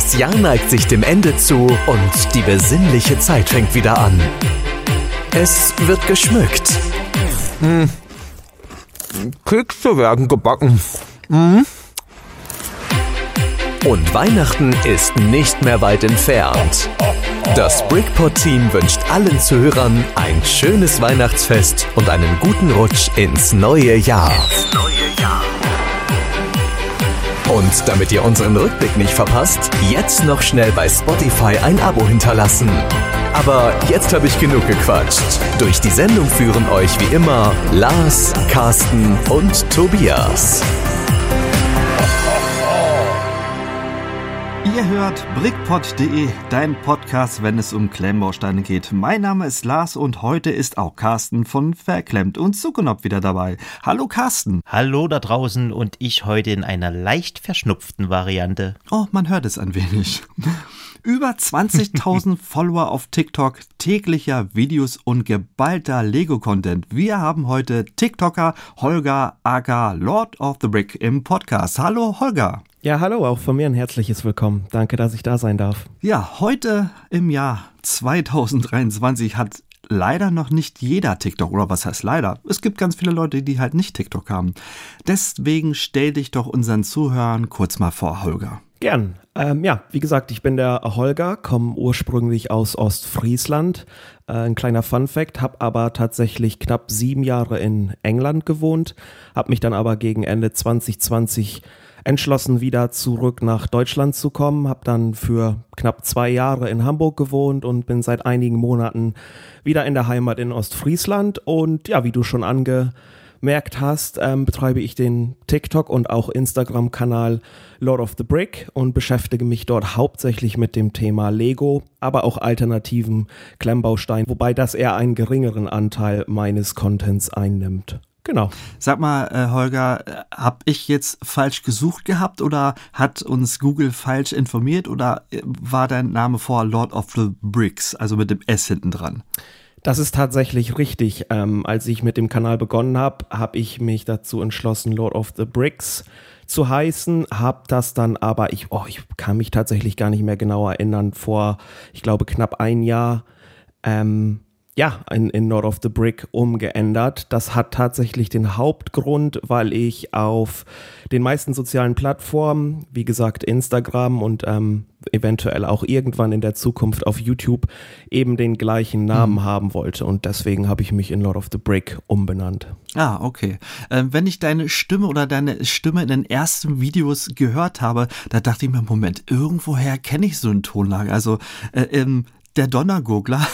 Das Jahr neigt sich dem Ende zu und die besinnliche Zeit fängt wieder an. Es wird geschmückt. Kekse werden gebacken. Und Weihnachten ist nicht mehr weit entfernt. Das Brickpot-Team wünscht allen Zuhörern ein schönes Weihnachtsfest und einen guten Rutsch ins neue Jahr. Und damit ihr unseren Rückblick nicht verpasst, jetzt noch schnell bei Spotify ein Abo hinterlassen. Aber jetzt habe ich genug gequatscht. Durch die Sendung führen euch wie immer Lars, Carsten und Tobias. Ihr hört Brickpot.de, dein Podcast, wenn es um Klemmbausteine geht. Mein Name ist Lars und heute ist auch Carsten von Verklemmt und Zuckerknopf wieder dabei. Hallo Carsten. Hallo da draußen und ich heute in einer leicht verschnupften Variante. Oh, man hört es ein wenig. Über 20.000 Follower auf TikTok, täglicher Videos und geballter Lego-Content. Wir haben heute TikToker Holger aka Lord of the Brick im Podcast. Hallo Holger. Ja, hallo, auch von mir ein herzliches Willkommen. Danke, dass ich da sein darf. Ja, heute im Jahr 2023 hat leider noch nicht jeder TikTok, oder was heißt leider? Es gibt ganz viele Leute, die halt nicht TikTok haben. Deswegen stell dich doch unseren Zuhörern kurz mal vor, Holger. Gern. Wie gesagt, ich bin der Holger, komme ursprünglich aus Ostfriesland. Ein kleiner Funfact, habe aber tatsächlich knapp 7 Jahre in England gewohnt, habe mich dann aber gegen Ende 2020 entschlossen, wieder zurück nach Deutschland zu kommen, habe dann für knapp 2 Jahre in Hamburg gewohnt und bin seit einigen Monaten wieder in der Heimat in Ostfriesland. Und ja, wie du schon angemerkt hast, betreibe ich den TikTok und auch Instagram-Kanal Lord of the Brick und beschäftige mich dort hauptsächlich mit dem Thema Lego, aber auch alternativen Klemmbausteinen, wobei das eher einen geringeren Anteil meines Contents einnimmt. Genau. Sag mal, Holger, habe ich jetzt falsch gesucht gehabt oder hat uns Google falsch informiert oder war dein Name vor Lord of the Bricks, also mit dem S hinten dran? Das ist tatsächlich richtig. Als ich mit dem Kanal begonnen habe, habe ich mich dazu entschlossen, Lord of the Bricks zu heißen, habe das dann aber, ich kann mich tatsächlich gar nicht mehr genau erinnern, vor, ich glaube, knapp 1 Jahr, in Lord of the Brick umgeändert. Das hat tatsächlich den Hauptgrund, weil ich auf den meisten sozialen Plattformen, wie gesagt Instagram und eventuell auch irgendwann in der Zukunft auf YouTube, eben den gleichen Namen haben wollte. Und deswegen habe ich mich in Lord of the Brick umbenannt. Ah, okay. Wenn ich deine Stimme in den ersten Videos gehört habe, da dachte ich mir, Moment, irgendwoher kenne ich so eine Tonlage. Also, der Donnergurgler,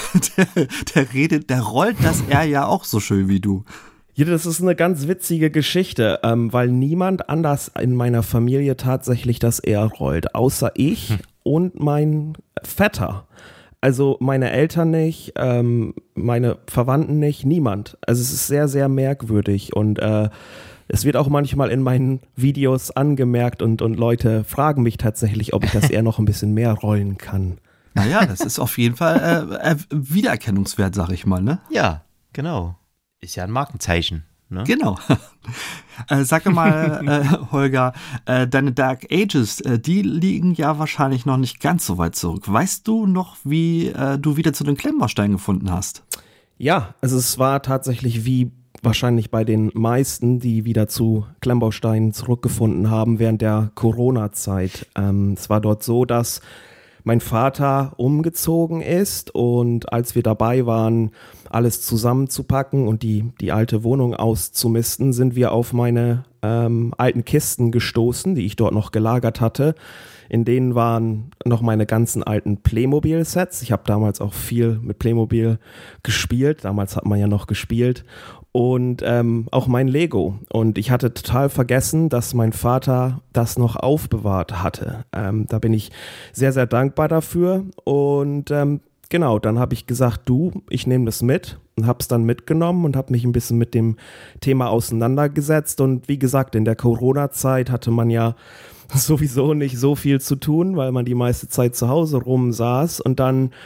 der rollt das R ja auch so schön wie du. Ja, das ist eine ganz witzige Geschichte, weil niemand anders in meiner Familie tatsächlich das R rollt, außer ich und mein Vetter. Also meine Eltern nicht, meine Verwandten nicht, niemand. Also es ist sehr, sehr merkwürdig und es wird auch manchmal in meinen Videos angemerkt und Leute fragen mich tatsächlich, ob ich das R noch ein bisschen mehr rollen kann. Naja, das ist auf jeden Fall wiedererkennungswert, sag ich mal, ne? Ja, genau. Ist ja ein Markenzeichen, ne? Genau. Sag mal, Holger, deine Dark Ages, die liegen ja wahrscheinlich noch nicht ganz so weit zurück. Weißt du noch, wie du wieder zu den Klemmbausteinen gefunden hast? Ja, also es war tatsächlich wie wahrscheinlich bei den meisten, die wieder zu Klemmbausteinen zurückgefunden haben während der Corona-Zeit. Es war dort so, dass mein Vater umgezogen ist und als wir dabei waren, alles zusammenzupacken und die alte Wohnung auszumisten, sind wir auf meine alten Kisten gestoßen, die ich dort noch gelagert hatte. In denen waren noch meine ganzen alten Playmobil-Sets. Ich habe damals auch viel mit Playmobil gespielt. Damals hat man ja noch gespielt. Und auch mein Lego. Und ich hatte total vergessen, dass mein Vater das noch aufbewahrt hatte. Da bin ich sehr, sehr dankbar dafür. Und genau, dann habe ich gesagt, ich nehme das mit und habe es dann mitgenommen und habe mich ein bisschen mit dem Thema auseinandergesetzt. Und wie gesagt, in der Corona-Zeit hatte man ja sowieso nicht so viel zu tun, weil man die meiste Zeit zu Hause rumsaß. Und dann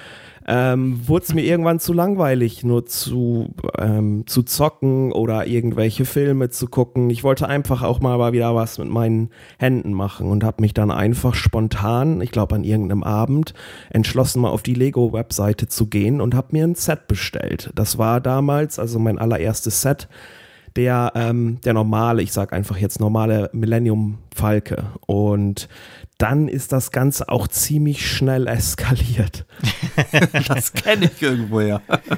wurde es mir irgendwann zu langweilig, nur zu zocken oder irgendwelche Filme zu gucken. Ich wollte einfach auch mal wieder was mit meinen Händen machen und habe mich dann einfach spontan, ich glaube an irgendeinem Abend, entschlossen, mal auf die Lego-Webseite zu gehen und habe mir ein Set bestellt. Das war damals, also mein allererstes Set, der normale, ich sag einfach jetzt normale Millennium Falke. Und dann ist das Ganze auch ziemlich schnell eskaliert. Das kenne ich irgendwo, ja.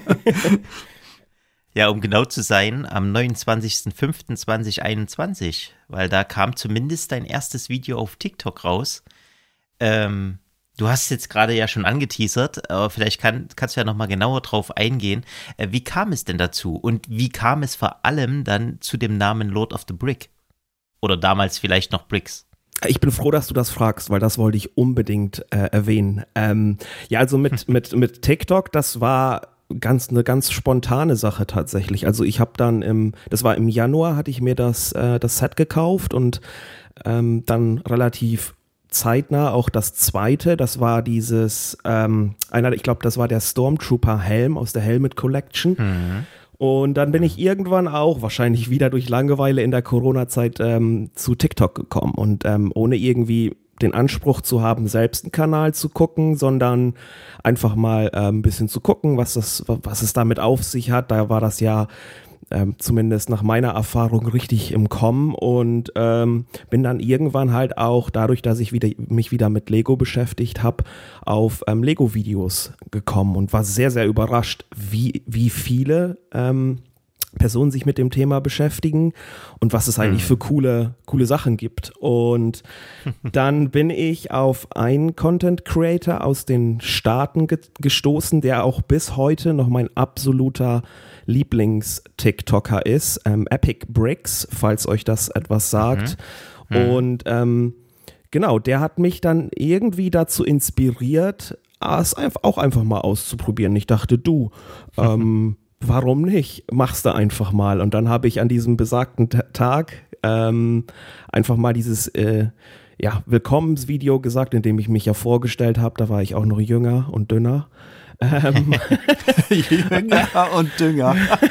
Ja, um genau zu sein, am 29.05.2021, weil da kam zumindest dein erstes Video auf TikTok raus. Du hast es jetzt gerade ja schon angeteasert, aber vielleicht kannst du ja nochmal genauer drauf eingehen. Wie kam es denn dazu? Und wie kam es vor allem dann zu dem Namen Lord of the Brick? Oder damals vielleicht noch Bricks? Ich bin froh, dass du das fragst, weil das wollte ich unbedingt erwähnen. Ja, also mit TikTok, das war eine ganz spontane Sache tatsächlich. Also ich habe dann das war im Januar, hatte ich mir das Set gekauft und dann relativ zeitnah auch das zweite, das war dieses, ich glaube, das war der Stormtrooper-Helm aus der Helmet Collection. Mhm. Und dann bin ich irgendwann auch, wahrscheinlich wieder durch Langeweile in der Corona-Zeit, zu TikTok gekommen und ohne irgendwie den Anspruch zu haben, selbst einen Kanal zu gucken, sondern einfach mal ein bisschen zu gucken, was es damit auf sich hat. Da war das ja zumindest nach meiner Erfahrung richtig im Kommen und bin dann irgendwann halt auch dadurch, dass ich mich wieder mit Lego beschäftigt habe, auf Lego-Videos gekommen und war sehr, sehr überrascht, wie viele Personen sich mit dem Thema beschäftigen und was es eigentlich für coole Sachen gibt. Und dann bin ich auf einen Content Creator aus den Staaten gestoßen, der auch bis heute noch mein absoluter Lieblings-TikToker ist, Epic Bricks, falls euch das etwas sagt. Und genau, der hat mich dann irgendwie dazu inspiriert, es auch einfach mal auszuprobieren. Ich dachte, warum nicht? Mach's da einfach mal. Und dann habe ich an diesem besagten Tag einfach mal dieses Willkommensvideo gesagt, in dem ich mich ja vorgestellt habe. Da war ich auch noch jünger und dünner. Jünger und Dünger.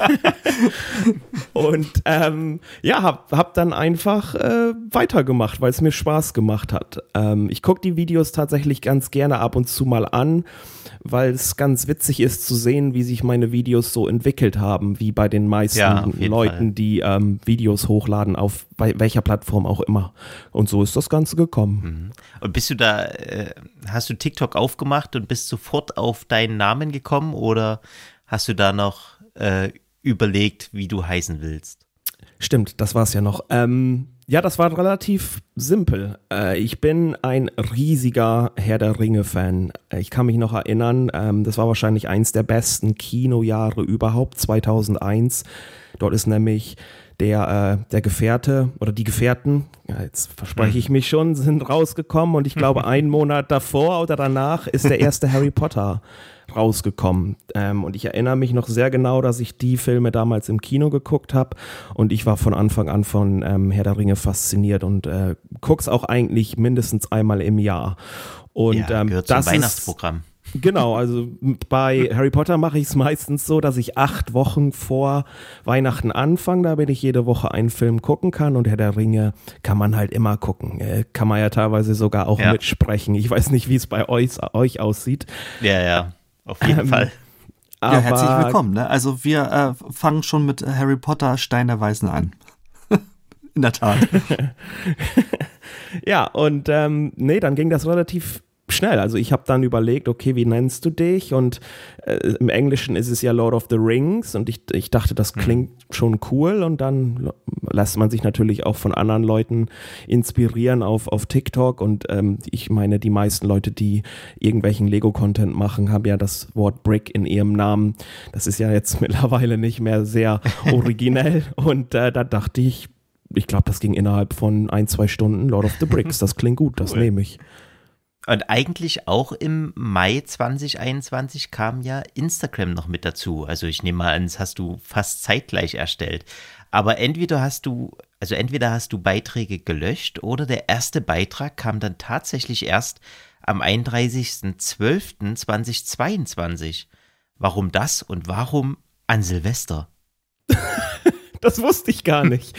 Und hab dann einfach weitergemacht, weil es mir Spaß gemacht hat. Ich gucke die Videos tatsächlich ganz gerne ab und zu mal an, weil es ganz witzig ist zu sehen, wie sich meine Videos so entwickelt haben, wie bei den meisten Leuten, die Videos hochladen, auf welcher Plattform auch immer. Und so ist das Ganze gekommen. Und bist du da, hast du TikTok aufgemacht und bist sofort auf deinen Namen gekommen oder hast du da noch überlegt, wie du heißen willst? Stimmt, das war es ja noch. Ja, das war relativ simpel. Ich bin ein riesiger Herr der Ringe-Fan. Ich kann mich noch erinnern, das war wahrscheinlich eins der besten Kinojahre überhaupt, 2001. Dort ist nämlich der Gefährte oder die Gefährten, ja, jetzt verspreche ich mich schon, sind rausgekommen und ich glaube, einen Monat davor oder danach ist der erste Harry Potter rausgekommen. Und ich erinnere mich noch sehr genau, dass ich die Filme damals im Kino geguckt habe und ich war von Anfang an von Herr der Ringe fasziniert und guck's auch eigentlich mindestens einmal im Jahr. Und gehört zum Weihnachtsprogramm. Genau, also bei Harry Potter mache ich es meistens so, dass ich 8 Wochen vor Weihnachten anfange, damit ich jede Woche einen Film gucken kann und Herr der Ringe kann man halt immer gucken. Kann man ja teilweise sogar auch mitsprechen. Ich weiß nicht, wie es bei euch aussieht. Ja, auf jeden Fall. Ja, herzlich willkommen. Ne? Also wir fangen schon mit Harry Potter Stein der Weisen an. In der Tat. Ja, und dann ging das relativ schnell. Also ich habe dann überlegt, okay, wie nennst du dich? Und im Englischen ist es ja Lord of the Rings und ich dachte, das klingt schon cool und dann lässt man sich natürlich auch von anderen Leuten inspirieren auf TikTok und ich meine, die meisten Leute, die irgendwelchen Lego-Content machen, haben ja das Wort Brick in ihrem Namen. Das ist ja jetzt mittlerweile nicht mehr sehr originell und da dachte ich glaube, das ging innerhalb von 1-2 Stunden, Lord of the Bricks. Das klingt gut, das nehme ich. Und eigentlich auch im Mai 2021 kam ja Instagram noch mit dazu. Also ich nehme mal an, das hast du fast zeitgleich erstellt. Aber entweder hast du Beiträge gelöscht oder der erste Beitrag kam dann tatsächlich erst am 31.12.2022. Warum das und warum an Silvester? Das wusste ich gar nicht.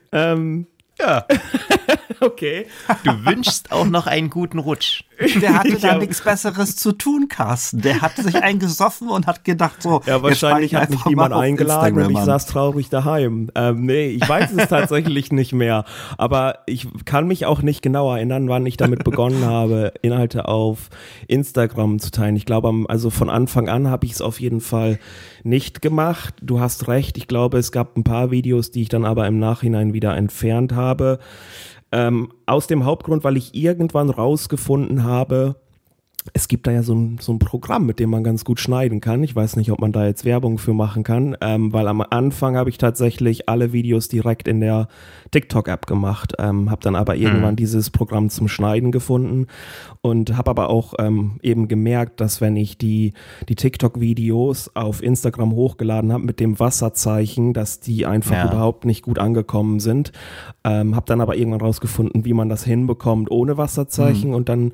Ja. Okay. Du wünschst auch noch einen guten Rutsch. Der hatte da nichts Besseres zu tun, Carsten. Der hat sich eingesoffen und hat gedacht so. Ja, wahrscheinlich hat mich niemand eingeladen und ich saß traurig daheim. Nee, ich weiß es tatsächlich nicht mehr. Aber ich kann mich auch nicht genau erinnern, wann ich damit begonnen habe, Inhalte auf Instagram zu teilen. Ich glaube, also von Anfang an habe ich es auf jeden Fall nicht gemacht. Du hast recht. Ich glaube, es gab ein paar Videos, die ich dann aber im Nachhinein wieder entfernt habe. Aus dem Hauptgrund, weil ich irgendwann rausgefunden habe, es gibt da ja so ein Programm, mit dem man ganz gut schneiden kann. Ich weiß nicht, ob man da jetzt Werbung für machen kann, weil am Anfang habe ich tatsächlich alle Videos direkt in der TikTok-App gemacht, habe dann aber irgendwann dieses Programm zum Schneiden gefunden und habe aber auch eben gemerkt, dass wenn ich die TikTok-Videos auf Instagram hochgeladen habe mit dem Wasserzeichen, dass die einfach überhaupt nicht gut angekommen sind. Habe dann aber irgendwann rausgefunden, wie man das hinbekommt ohne Wasserzeichen und dann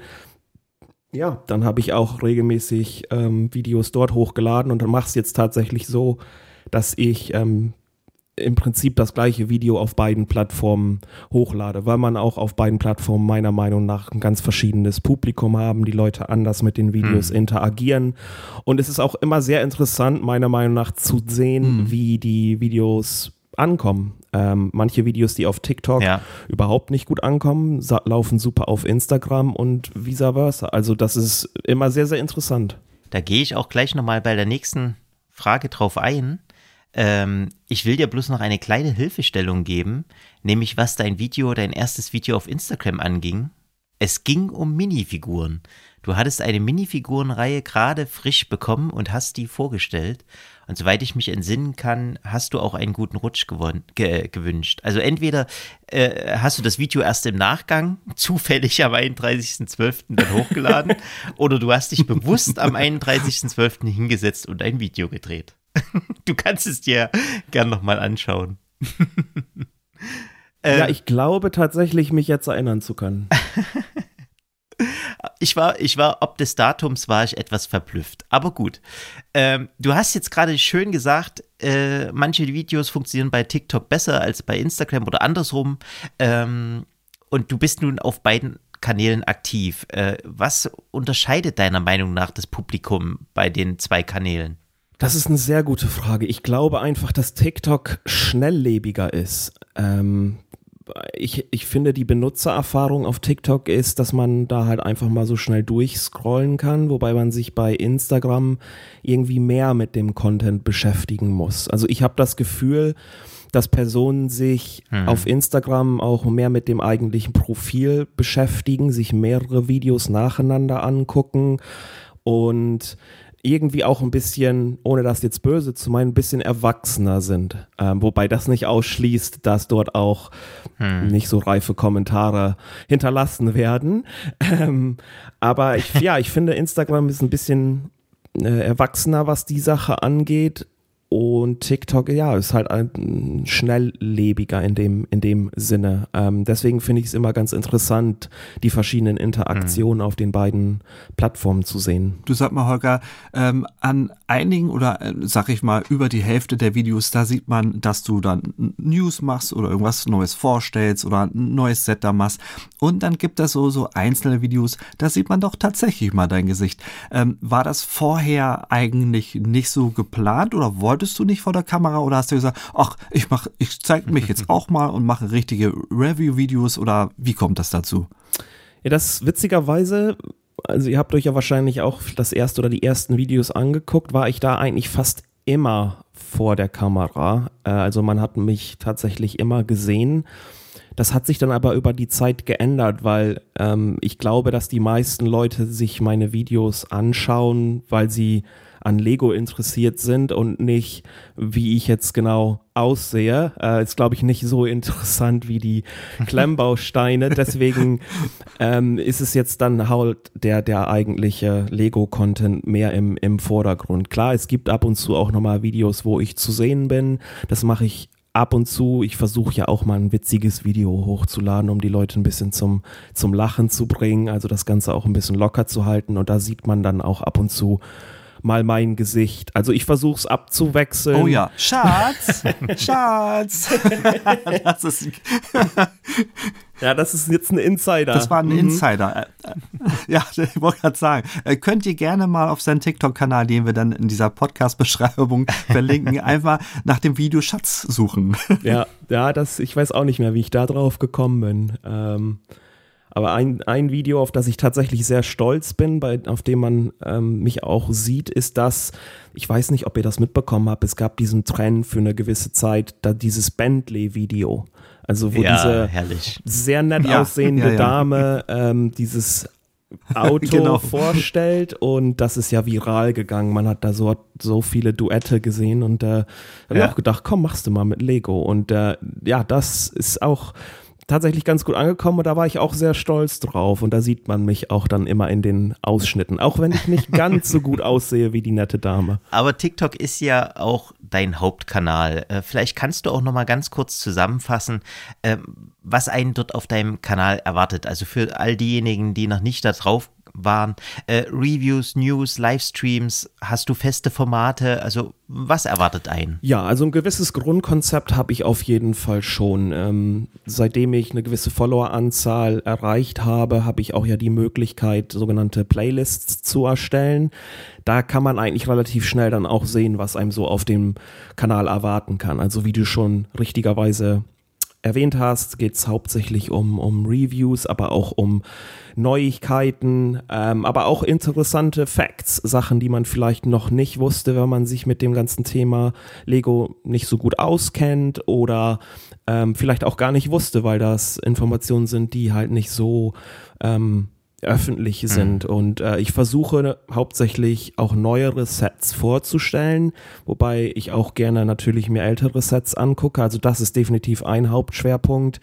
habe ich auch regelmäßig Videos dort hochgeladen und dann mache ich es jetzt tatsächlich so, dass ich im Prinzip das gleiche Video auf beiden Plattformen hochlade, weil man auch auf beiden Plattformen meiner Meinung nach ein ganz verschiedenes Publikum haben, die Leute anders mit den Videos interagieren und es ist auch immer sehr interessant, meiner Meinung nach zu sehen, wie die Videos ankommen. Manche Videos, die auf TikTok überhaupt nicht gut ankommen, laufen super auf Instagram und vice versa. Also das ist immer sehr, sehr interessant. Da gehe ich auch gleich nochmal bei der nächsten Frage drauf ein. Ich will dir bloß noch eine kleine Hilfestellung geben, nämlich was dein erstes Video auf Instagram anging. Es ging um Minifiguren. Du hattest eine Minifigurenreihe gerade frisch bekommen und hast die vorgestellt. Und soweit ich mich entsinnen kann, hast du auch einen guten Rutsch gewünscht. Also entweder hast du das Video erst im Nachgang zufällig am 31.12. dann hochgeladen oder du hast dich bewusst am 31.12. hingesetzt und ein Video gedreht. Du kannst es dir gern nochmal anschauen. Ja, ich glaube tatsächlich, mich jetzt erinnern zu können. Ich war, ob des Datums war ich etwas verblüfft. Aber gut. Du hast jetzt gerade schön gesagt, manche Videos funktionieren bei TikTok besser als bei Instagram oder andersrum. Und du bist nun auf beiden Kanälen aktiv. Was unterscheidet deiner Meinung nach das Publikum bei den zwei Kanälen? Das ist eine sehr gute Frage. Ich glaube einfach, dass TikTok schnelllebiger ist. Ich finde, die Benutzererfahrung auf TikTok ist, dass man da halt einfach mal so schnell durchscrollen kann, wobei man sich bei Instagram irgendwie mehr mit dem Content beschäftigen muss. Also ich habe das Gefühl, dass Personen sich auf Instagram auch mehr mit dem eigentlichen Profil beschäftigen, sich mehrere Videos nacheinander angucken und irgendwie auch ein bisschen, ohne das jetzt böse zu meinen, ein bisschen erwachsener sind. Wobei das nicht ausschließt, dass dort auch nicht so reife Kommentare hinterlassen werden. Aber ich finde, Instagram ist ein bisschen erwachsener, was die Sache angeht. Und TikTok, ist halt schnelllebiger in dem Sinne. Deswegen finde ich es immer ganz interessant, die verschiedenen Interaktionen auf den beiden Plattformen zu sehen. Du sag mal, Holger, an einigen oder sag ich mal über die Hälfte der Videos, da sieht man, dass du dann News machst oder irgendwas Neues vorstellst oder ein neues Set da machst. Und dann gibt es so einzelne Videos, da sieht man doch tatsächlich mal dein Gesicht. War das vorher eigentlich nicht so geplant oder wolltest du nicht vor der Kamera oder hast du gesagt, ach, ich zeige mich jetzt auch mal und mache richtige Review-Videos oder wie kommt das dazu? Ja, das witzigerweise, also ihr habt euch ja wahrscheinlich auch das erste oder die ersten Videos angeguckt, war ich da eigentlich fast immer vor der Kamera. Also man hat mich tatsächlich immer gesehen. Das hat sich dann aber über die Zeit geändert, weil ich glaube, dass die meisten Leute sich meine Videos anschauen, weil sie an Lego interessiert sind und nicht, wie ich jetzt genau aussehe. Ist, glaube ich, nicht so interessant wie die Klemmbausteine. Deswegen ist es jetzt dann halt der eigentliche Lego-Content mehr im Vordergrund. Klar, es gibt ab und zu auch nochmal Videos, wo ich zu sehen bin. Das mache ich ab und zu, ich versuche ja auch mal ein witziges Video hochzuladen, um die Leute ein bisschen zum Lachen zu bringen, also das Ganze auch ein bisschen locker zu halten und da sieht man dann auch ab und zu mal mein Gesicht. Also ich versuche es abzuwechseln. Oh ja, Schatz, Schatz. Das ist ja, das ist jetzt ein Insider. Das war ein Insider. Ja, ich wollte gerade sagen, könnt ihr gerne mal auf seinen TikTok-Kanal, den wir dann in dieser Podcast-Beschreibung verlinken, einfach nach dem Video Schatz suchen. Ja, ich weiß auch nicht mehr, wie ich da drauf gekommen bin. Aber ein Video, auf das ich tatsächlich sehr stolz bin, auf dem man mich auch sieht, ist das, ich weiß nicht, ob ihr das mitbekommen habt, es gab diesen Trend für eine gewisse Zeit, dieses Bentley-Video. Also wo diese herrlich. sehr nett aussehende Dame dieses Auto vorstellt und das ist ja viral gegangen. Man hat da so viele Duette gesehen und habe ich auch gedacht, komm, machst du mal mit Lego. Und das ist auch tatsächlich ganz gut angekommen und da war ich auch sehr stolz drauf und da sieht man mich auch dann immer in den Ausschnitten, auch wenn ich nicht ganz so gut aussehe wie die nette Dame. Aber TikTok ist ja auch dein Hauptkanal. Vielleicht kannst du auch noch mal ganz kurz zusammenfassen, was einen dort auf deinem Kanal erwartet. Also für all diejenigen, die noch nicht da drauf waren, Reviews, News, Livestreams, hast du feste Formate, also was erwartet einen? Ja, also ein gewisses Grundkonzept habe ich auf jeden Fall schon. Seitdem ich eine gewisse Followeranzahl erreicht habe, habe ich auch ja die Möglichkeit, sogenannte Playlists zu erstellen. Da kann man eigentlich relativ schnell dann auch sehen, was einem so auf dem Kanal erwarten kann. Also wie du schon richtigerweise erwähnt hast, geht es hauptsächlich um Reviews, aber auch um Neuigkeiten, aber auch interessante Facts, Sachen, die man vielleicht noch nicht wusste, wenn man sich mit dem ganzen Thema Lego nicht so gut auskennt oder vielleicht auch gar nicht wusste, weil das Informationen sind, die halt nicht so öffentlich sind und ich versuche hauptsächlich auch neuere Sets vorzustellen, wobei ich auch gerne natürlich mir ältere Sets angucke, also das ist definitiv ein Hauptschwerpunkt.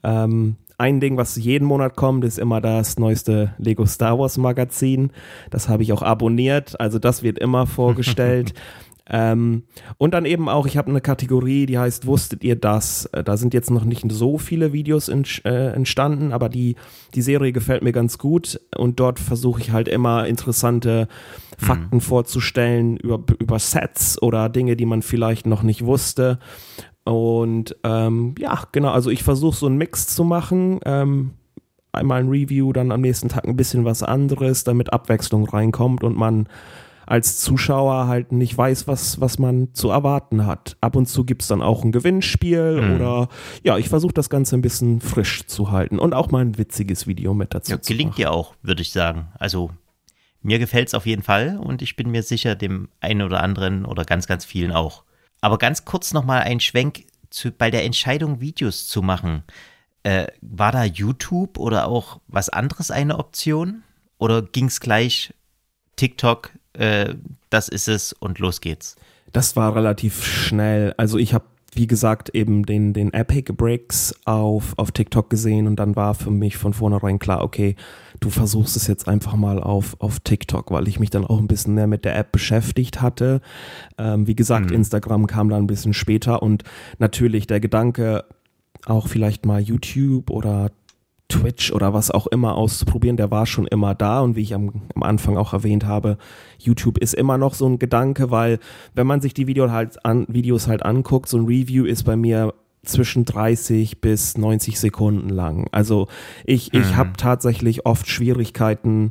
Ein Ding, was jeden Monat kommt, ist immer das neueste Lego Star Wars Magazin, das habe ich auch abonniert, also das wird immer vorgestellt. Und dann eben auch, ich habe eine Kategorie, die heißt, wusstet ihr das? Da sind jetzt noch nicht so viele Videos entstanden, aber die Serie gefällt mir ganz gut und dort versuche ich halt immer interessante Fakten vorzustellen über Sets oder Dinge, die man vielleicht noch nicht wusste. Und genau, also ich versuche so einen Mix zu machen, einmal ein Review, dann am nächsten Tag ein bisschen was anderes, damit Abwechslung reinkommt und man als Zuschauer halt nicht weiß, was man zu erwarten hat. Ab und zu gibt es dann auch ein Gewinnspiel oder ich versuche das Ganze ein bisschen frisch zu halten und auch mal ein witziges Video mit dazu zu machen. Gelingt dir auch, würde ich sagen. Also mir gefällt es auf jeden Fall und ich bin mir sicher, dem einen oder anderen oder ganz, ganz vielen auch. Aber ganz kurz nochmal ein Schwenk bei der Entscheidung, Videos zu machen. War da YouTube oder auch was anderes eine Option? Oder ging es gleich TikTok, das ist es und los geht's? Das war relativ schnell. Also ich habe, wie gesagt, eben den Epic Bricks auf TikTok gesehen und dann war für mich von vornherein klar, okay, du versuchst es jetzt einfach mal auf TikTok, weil ich mich dann auch ein bisschen mehr mit der App beschäftigt hatte. Wie gesagt, Instagram kam dann ein bisschen später und natürlich der Gedanke, auch vielleicht mal YouTube oder Twitch oder was auch immer auszuprobieren, der war schon immer da und wie ich am Anfang auch erwähnt habe, YouTube ist immer noch so ein Gedanke, weil wenn man sich die Videos halt anguckt, so ein Review ist bei mir zwischen 30 bis 90 Sekunden lang. Also ich habe tatsächlich oft Schwierigkeiten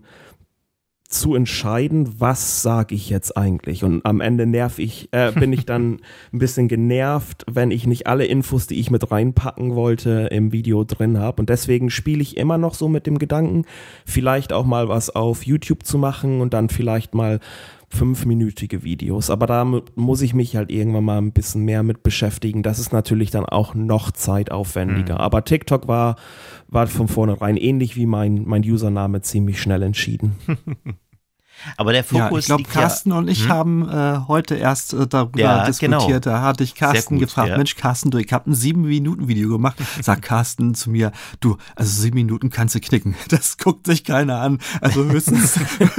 zu entscheiden, was sage ich jetzt eigentlich und am Ende bin ich dann ein bisschen genervt, wenn ich nicht alle Infos, die ich mit reinpacken wollte, im Video drin habe und deswegen spiele ich immer noch so mit dem Gedanken, vielleicht auch mal was auf YouTube zu machen und dann vielleicht mal 5-minütige Videos, aber da muss ich mich halt irgendwann mal ein bisschen mehr mit beschäftigen, das ist natürlich dann auch noch zeitaufwendiger, aber TikTok war von vornherein ähnlich wie mein Username ziemlich schnell entschieden. Aber der Fokus ich glaube, Carsten und ich haben heute erst darüber diskutiert. Genau. Da hatte ich Carsten gefragt, Mensch Carsten, ich habe ein 7-Minuten-Video gemacht. Sagt Carsten zu mir, du, also 7 Minuten kannst du knicken. Das guckt sich keiner an. Also höchstens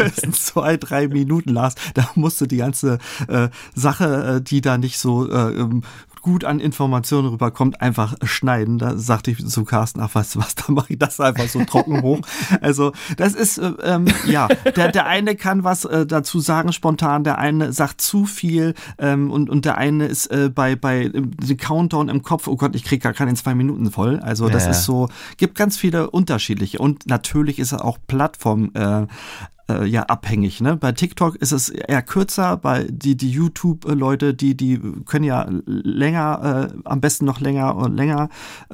2-3 Minuten, Lars. Da musst du die ganze Sache, die da nicht so gut an Informationen rüberkommt, einfach schneiden. Da sagte ich zu Carsten, ach weißt du was, da mache ich das einfach so trocken hoch. Also das ist, der eine kann was dazu sagen spontan, der eine sagt zu viel und der eine ist bei dem Countdown im Kopf, oh Gott, ich kriege gar keine 2 Minuten voll. Also das ist so, gibt ganz viele unterschiedliche und natürlich ist es auch Plattform abhängig, ne? Bei TikTok ist es eher kürzer, bei die YouTube-Leute, die können ja länger, am besten noch länger und länger.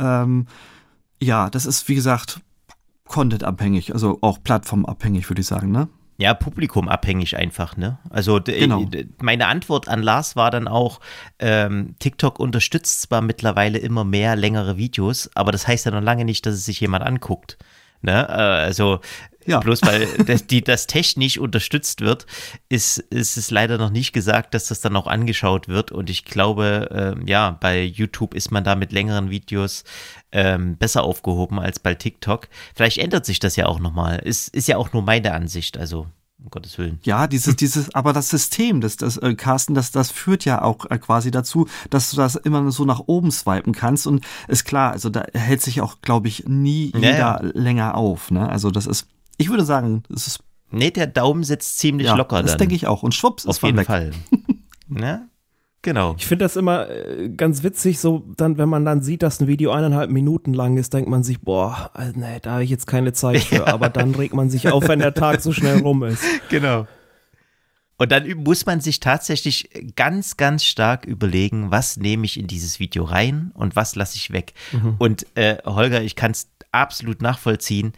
Das ist, wie gesagt, Content-abhängig, also auch plattformabhängig, würde ich sagen, ne? Ja, publikumabhängig einfach, ne? Also genau. Meine Antwort an Lars war dann auch, TikTok unterstützt zwar mittlerweile immer mehr längere Videos, aber das heißt ja noch lange nicht, dass es sich jemand anguckt. Ne? Also bloß weil das technisch unterstützt wird, ist es leider noch nicht gesagt, dass das dann auch angeschaut wird. Und ich glaube, bei YouTube ist man da mit längeren Videos besser aufgehoben als bei TikTok. Vielleicht ändert sich das ja auch nochmal. Ist ja auch nur meine Ansicht, also um Gottes Willen. Ja, aber das System, Carsten, das führt ja auch quasi dazu, dass du das immer so nach oben swipen kannst und ist klar, also da hält sich auch, glaube ich, nie jeder länger auf, ne? Also das ist, ich würde sagen, es ist. Nee, der Daumen sitzt ziemlich locker dann. Das denke ich auch und schwupps, auf jeden Fall. Ne? Genau. Ich finde das immer ganz witzig, so dann, wenn man dann sieht, dass ein Video 1,5 Minuten lang ist, denkt man sich, boah, nee, da habe ich jetzt keine Zeit für, aber dann regt man sich auf, wenn der Tag so schnell rum ist. Genau. Und dann muss man sich tatsächlich ganz, ganz stark überlegen, was nehme ich in dieses Video rein und was lasse ich weg. Mhm. Und Holger, ich kann es absolut nachvollziehen,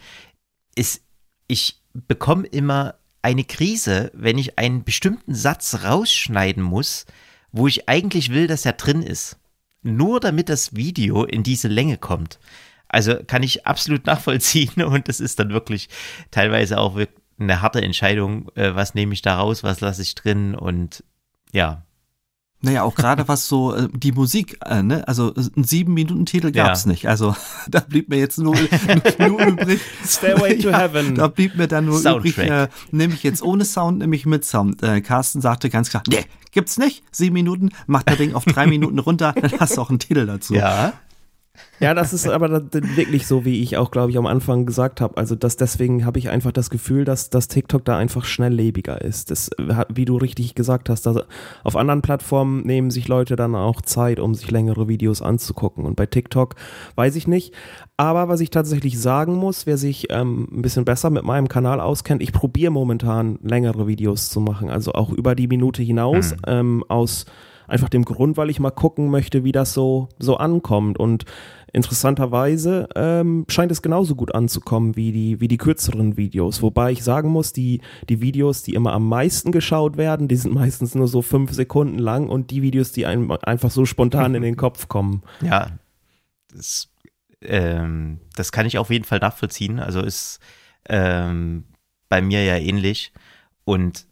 ich bekomme immer eine Krise, wenn ich einen bestimmten Satz rausschneiden muss, wo ich eigentlich will, dass er drin ist. Nur damit das Video in diese Länge kommt. Also kann ich absolut nachvollziehen und das ist dann wirklich teilweise auch eine harte Entscheidung, was nehme ich da raus, was lasse ich drin und ja. Naja, auch gerade was so die Musik, ne? Also einen 7-Minuten-Titel gab's nicht. Also da blieb mir jetzt nur übrig. Stairway to Heaven. Da blieb mir dann nur Soundtrack. übrig, nehme ich jetzt ohne Sound, nehme ich mit Sound. Carsten sagte ganz klar, nee, gibt's nicht. 7 Minuten, mach das Ding auf 3 Minuten runter, dann hast du auch einen Titel dazu. Ja. Ja, das ist aber wirklich so, wie ich auch, glaube ich, am Anfang gesagt habe. Also deswegen habe ich einfach das Gefühl, dass TikTok da einfach schnelllebiger ist. Das, wie du richtig gesagt hast, auf anderen Plattformen nehmen sich Leute dann auch Zeit, um sich längere Videos anzugucken. Und bei TikTok weiß ich nicht. Aber was ich tatsächlich sagen muss, wer sich ein bisschen besser mit meinem Kanal auskennt, ich probiere momentan längere Videos zu machen. Also auch über die Minute hinaus, aus einfach dem Grund, weil ich mal gucken möchte, wie das so ankommt. Und interessanterweise scheint es genauso gut anzukommen wie die kürzeren Videos. Wobei ich sagen muss, die Videos, die immer am meisten geschaut werden, die sind meistens nur so 5 Sekunden lang und die Videos, die einem einfach so spontan in den Kopf kommen. Ja, das kann ich auf jeden Fall nachvollziehen. Also ist bei mir ja ähnlich. Und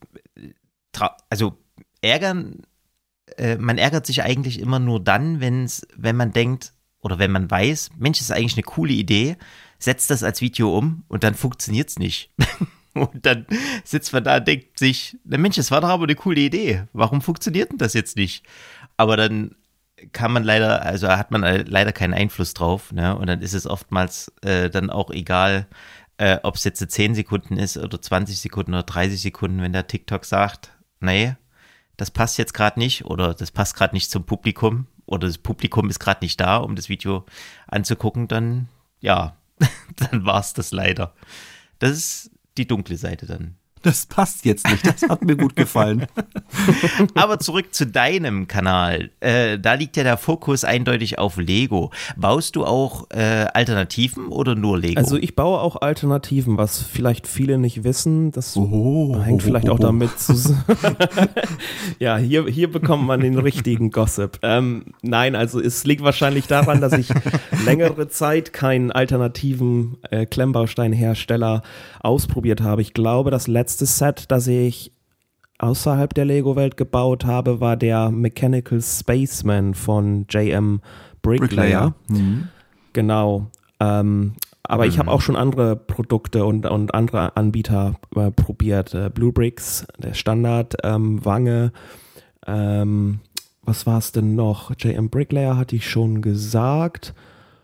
man ärgert sich eigentlich immer nur dann, wenn man denkt oder wenn man weiß, Mensch, das ist eigentlich eine coole Idee, setzt das als Video um und dann funktioniert es nicht. Und dann sitzt man da und denkt sich, na Mensch, das war doch aber eine coole Idee. Warum funktioniert denn das jetzt nicht? Aber dann hat man leider keinen Einfluss drauf, ne? Und dann ist es oftmals dann auch egal, ob es jetzt 10 Sekunden ist oder 20 Sekunden oder 30 Sekunden, wenn der TikTok sagt, nee, das passt jetzt gerade nicht oder das passt gerade nicht zum Publikum oder das Publikum ist gerade nicht da, um das Video anzugucken, dann war es das leider. Das ist die dunkle Seite dann. Das passt jetzt nicht, das hat mir gut gefallen. Aber zurück zu deinem Kanal. Da liegt ja der Fokus eindeutig auf Lego. Baust du auch Alternativen oder nur Lego? Also ich baue auch Alternativen, was vielleicht viele nicht wissen. Das hängt vielleicht auch damit zusammen. Ja, hier bekommt man den richtigen Gossip. Nein, also es liegt wahrscheinlich daran, dass ich längere Zeit keinen alternativen Klemmbausteinhersteller ausprobiert habe. Ich glaube, das letzte Set, das ich außerhalb der Lego-Welt gebaut habe, war der Mechanical Spaceman von JM Bricklayer. Mhm. Genau. Aber ich habe auch schon andere Produkte und andere Anbieter probiert. Blue Bricks, der Standard, Wange, was war es denn noch? JM Bricklayer hatte ich schon gesagt.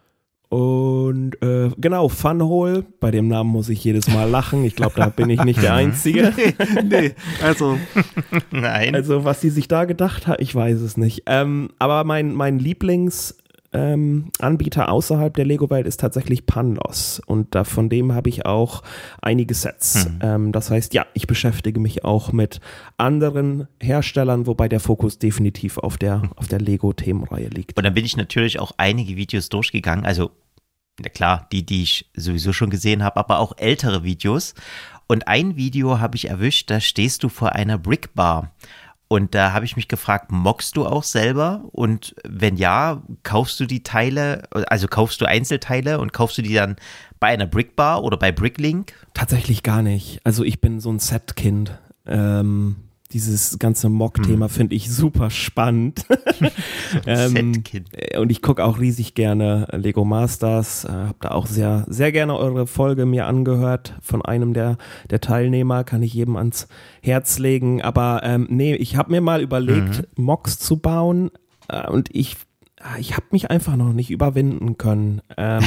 Und genau, Funhole, bei dem Namen muss ich jedes Mal lachen. Ich glaube, da bin ich nicht der Einzige. Nee, also. Nein. Also was die sich da gedacht hat, ich weiß es nicht. Aber mein Lieblingsanbieter außerhalb der Lego-Welt ist tatsächlich Pandos. Und von dem habe ich auch einige Sets. Das heißt, ja, ich beschäftige mich auch mit anderen Herstellern, wobei der Fokus definitiv auf der Lego-Themenreihe liegt. Und dann bin ich natürlich auch einige Videos durchgegangen, also na klar, die ich sowieso schon gesehen habe, aber auch ältere Videos. Und ein Video habe ich erwischt, da stehst du vor einer Brickbar. Und da habe ich mich gefragt, mockst du auch selber? Und wenn ja, kaufst du die Teile, also kaufst du Einzelteile und kaufst du die dann bei einer Brickbar oder bei Bricklink? Tatsächlich gar nicht. Also ich bin so ein Set-Kind. Dieses ganze Mock-Thema finde ich super spannend. Set-Kind. Und ich gucke auch riesig gerne Lego Masters. Habe da auch sehr, sehr gerne eure Folge mir angehört von einem der Teilnehmer. Kann ich jedem ans Herz legen. Aber nee, ich habe mir mal überlegt, Mocks zu bauen. Und ich habe mich einfach noch nicht überwinden können.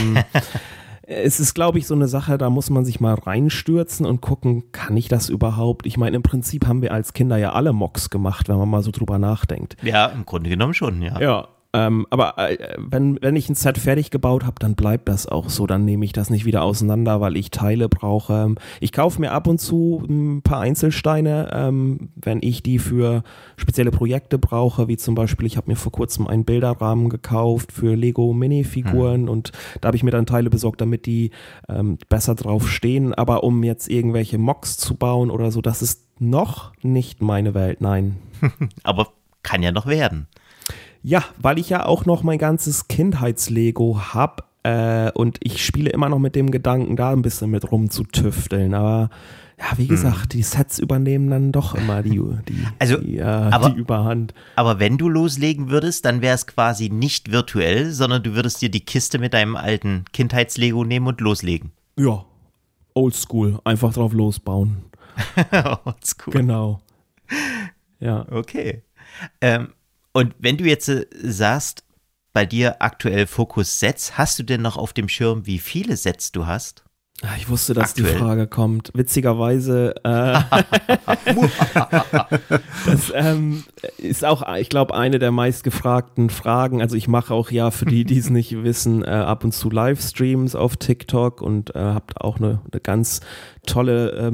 Es ist, glaube ich, so eine Sache, da muss man sich mal reinstürzen und gucken, kann ich das überhaupt? Ich meine, im Prinzip haben wir als Kinder ja alle Mocks gemacht, wenn man mal so drüber nachdenkt. Ja, im Grunde genommen schon, ja. Ja, aber wenn ich ein Set fertig gebaut habe, dann bleibt das auch so. Dann nehme ich das nicht wieder auseinander, weil ich Teile brauche. Ich kaufe mir ab und zu ein paar Einzelsteine, wenn ich die für spezielle Projekte brauche, wie zum Beispiel, ich habe mir vor kurzem einen Bilderrahmen gekauft für Lego Minifiguren und da habe ich mir dann Teile besorgt, damit die besser drauf stehen. Aber um jetzt irgendwelche Mocks zu bauen oder so, das ist noch nicht meine Welt, nein. Aber kann ja noch werden. Ja, weil ich ja auch noch mein ganzes Kindheitslego habe und ich spiele immer noch mit dem Gedanken, da ein bisschen mit rumzutüfteln. Aber ja, wie gesagt, die Sets übernehmen dann doch immer die Überhand. Aber wenn du loslegen würdest, dann wäre es quasi nicht virtuell, sondern du würdest dir die Kiste mit deinem alten Kindheitslego nehmen und loslegen. Ja, oldschool, einfach drauf losbauen. Oldschool. Genau. Ja. Okay. Und wenn du jetzt sagst, bei dir aktuell Fokus Sets, hast du denn noch auf dem Schirm, wie viele Sets du hast? Ich wusste, dass aktuell die Frage kommt. Witzigerweise, das ist auch, ich glaube, eine der meistgefragten Fragen. Also ich mache auch ja, für die es nicht wissen, ab und zu Livestreams auf TikTok und habe auch eine ganz tolle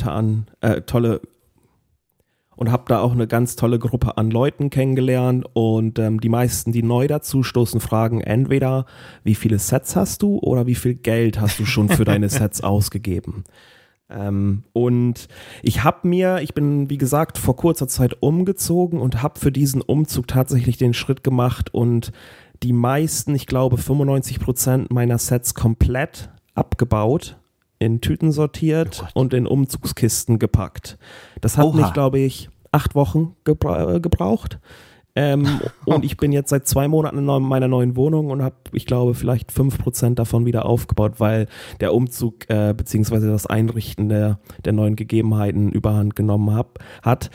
und habe da auch eine ganz tolle Gruppe an Leuten kennengelernt und die meisten, die neu dazu stoßen, fragen entweder, wie viele Sets hast du oder wie viel Geld hast du schon für deine Sets ausgegeben? Und ich bin wie gesagt vor kurzer Zeit umgezogen und habe für diesen Umzug tatsächlich den Schritt gemacht und die meisten, ich glaube 95% meiner Sets komplett abgebaut, in Tüten sortiert und in Umzugskisten gepackt. Das hat mich, glaube ich, 8 Wochen gebraucht. Und ich bin jetzt seit 2 Monaten in meiner neuen Wohnung und habe, ich glaube, vielleicht 5% davon wieder aufgebaut, weil der Umzug beziehungsweise das Einrichten der neuen Gegebenheiten Überhand genommen hat.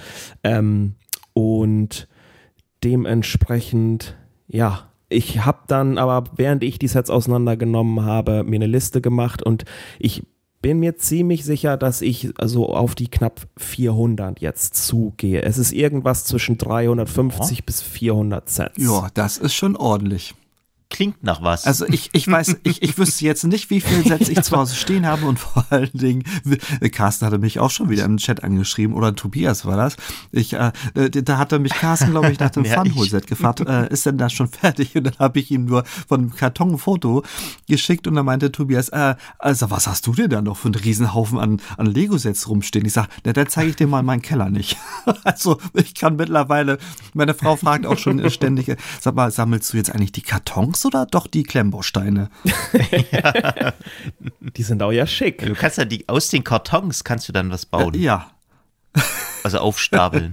Und dementsprechend, ja, ich habe dann aber, während ich die Sets auseinandergenommen habe, mir eine Liste gemacht und ich bin mir ziemlich sicher, dass ich also auf die knapp 400 jetzt zugehe. Es ist irgendwas zwischen 350 bis 400 Sets. Ja, das ist schon ordentlich. Klingt nach was. Also ich weiß, ich wüsste jetzt nicht, wie viele Sets ich zu Hause stehen habe und vor allen Dingen, Carsten hatte mich auch schon wieder im Chat angeschrieben, oder Tobias war das. Da hatte mich Carsten, glaube ich, nach dem Funhole-Set gefragt, ist denn das schon fertig? Und dann habe ich ihm nur von einem Karton ein Foto geschickt und dann meinte Tobias, also was hast du denn da noch für einen Riesenhaufen an Lego-Sets rumstehen? Ich sage, da zeige ich dir mal meinen Keller nicht. Also ich kann mittlerweile, meine Frau fragt auch schon ständig, sag mal, sammelst du jetzt eigentlich die Kartons oder doch die Klemmbausteine? Ja. Die sind auch ja schick. Du kannst ja aus den Kartons kannst du dann was bauen. Ja. Also aufstapeln.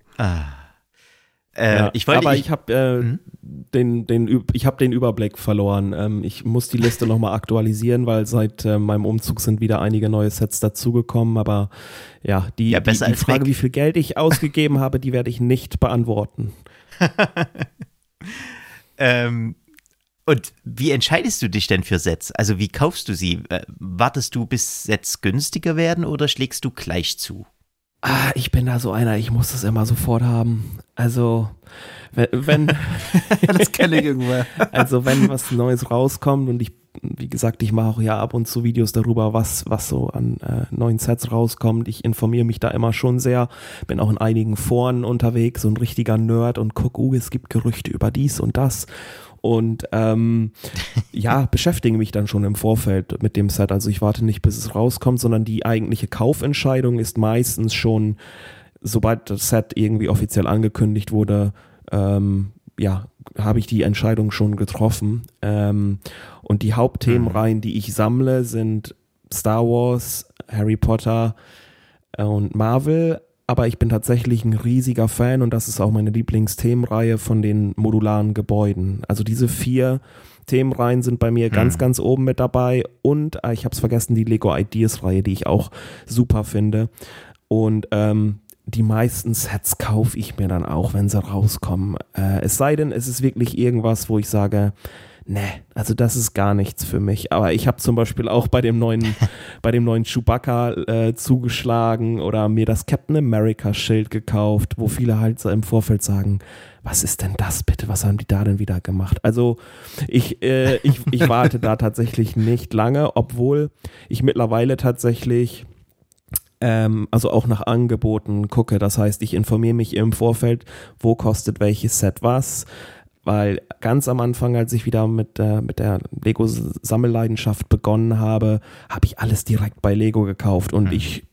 Ich habe den Überblick verloren. Ich muss die Liste nochmal aktualisieren, weil seit meinem Umzug sind wieder einige neue Sets dazugekommen. Aber ja, die Frage, wie viel Geld ich ausgegeben habe, die werde ich nicht beantworten. Und wie entscheidest du dich denn für Sets? Also wie kaufst du sie? Wartest du, bis Sets günstiger werden oder schlägst du gleich zu? Ich bin da so einer, ich muss das immer sofort haben. Also, wenn Das kenne ich irgendwo. also wenn was Neues rauskommt und wie gesagt, ich mache auch ja ab und zu Videos darüber, was so an neuen Sets rauskommt. Ich informiere mich da immer schon sehr, bin auch in einigen Foren unterwegs, so ein richtiger Nerd und gucke, es gibt Gerüchte über dies und das. Und beschäftige mich dann schon im Vorfeld mit dem Set. Also ich warte nicht, bis es rauskommt, sondern die eigentliche Kaufentscheidung ist meistens schon, sobald das Set irgendwie offiziell angekündigt wurde, habe ich die Entscheidung schon getroffen. Und die Hauptthemenreihen, die ich sammle, sind Star Wars, Harry Potter und Marvel. Aber ich bin tatsächlich ein riesiger Fan und das ist auch meine Lieblingsthemenreihe von den modularen Gebäuden. Also diese 4 Themenreihen sind bei mir ganz, ganz oben mit dabei und ich habe es vergessen, die Lego Ideas Reihe, die ich auch super finde. Und die meisten Sets kaufe ich mir dann auch, wenn sie rauskommen. Es sei denn, es ist wirklich irgendwas, wo ich sage, also das ist gar nichts für mich. Aber ich habe zum Beispiel auch bei dem neuen Chewbacca zugeschlagen oder mir das Captain America Schild gekauft, wo viele halt so im Vorfeld sagen, was ist denn das bitte? Was haben die da denn wieder gemacht? Also ich warte da tatsächlich nicht lange, obwohl ich mittlerweile tatsächlich also auch nach Angeboten gucke. Das heißt, ich informiere mich im Vorfeld, wo kostet welches Set was. Weil ganz am Anfang, als ich wieder mit der Lego-Sammelleidenschaft begonnen habe, habe ich alles direkt bei Lego gekauft und ich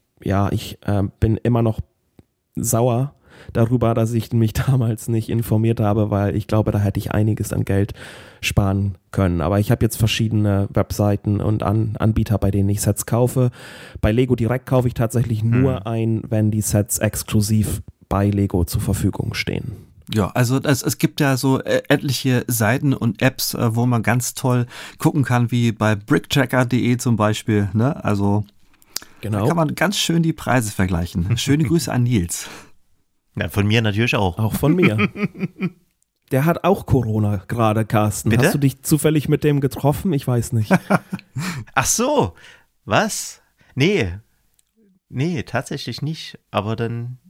bin immer noch sauer darüber, dass ich mich damals nicht informiert habe, weil ich glaube, da hätte ich einiges an Geld sparen können. Aber ich habe jetzt verschiedene Webseiten und Anbieter, bei denen ich Sets kaufe. Bei Lego direkt kaufe ich tatsächlich nur ein, wenn die Sets exklusiv bei Lego zur Verfügung stehen. Ja, also es gibt ja so etliche Seiten und Apps, wo man ganz toll gucken kann, wie bei bricktracker.de zum Beispiel, ne? Also genau. Da kann man ganz schön die Preise vergleichen. Schöne Grüße an Nils. Ja, von mir natürlich auch. Auch von mir. Der hat auch Corona gerade, Carsten. Bitte? Hast du dich zufällig mit dem getroffen? Ich weiß nicht. Ach so, was? Nee, tatsächlich nicht. Aber dann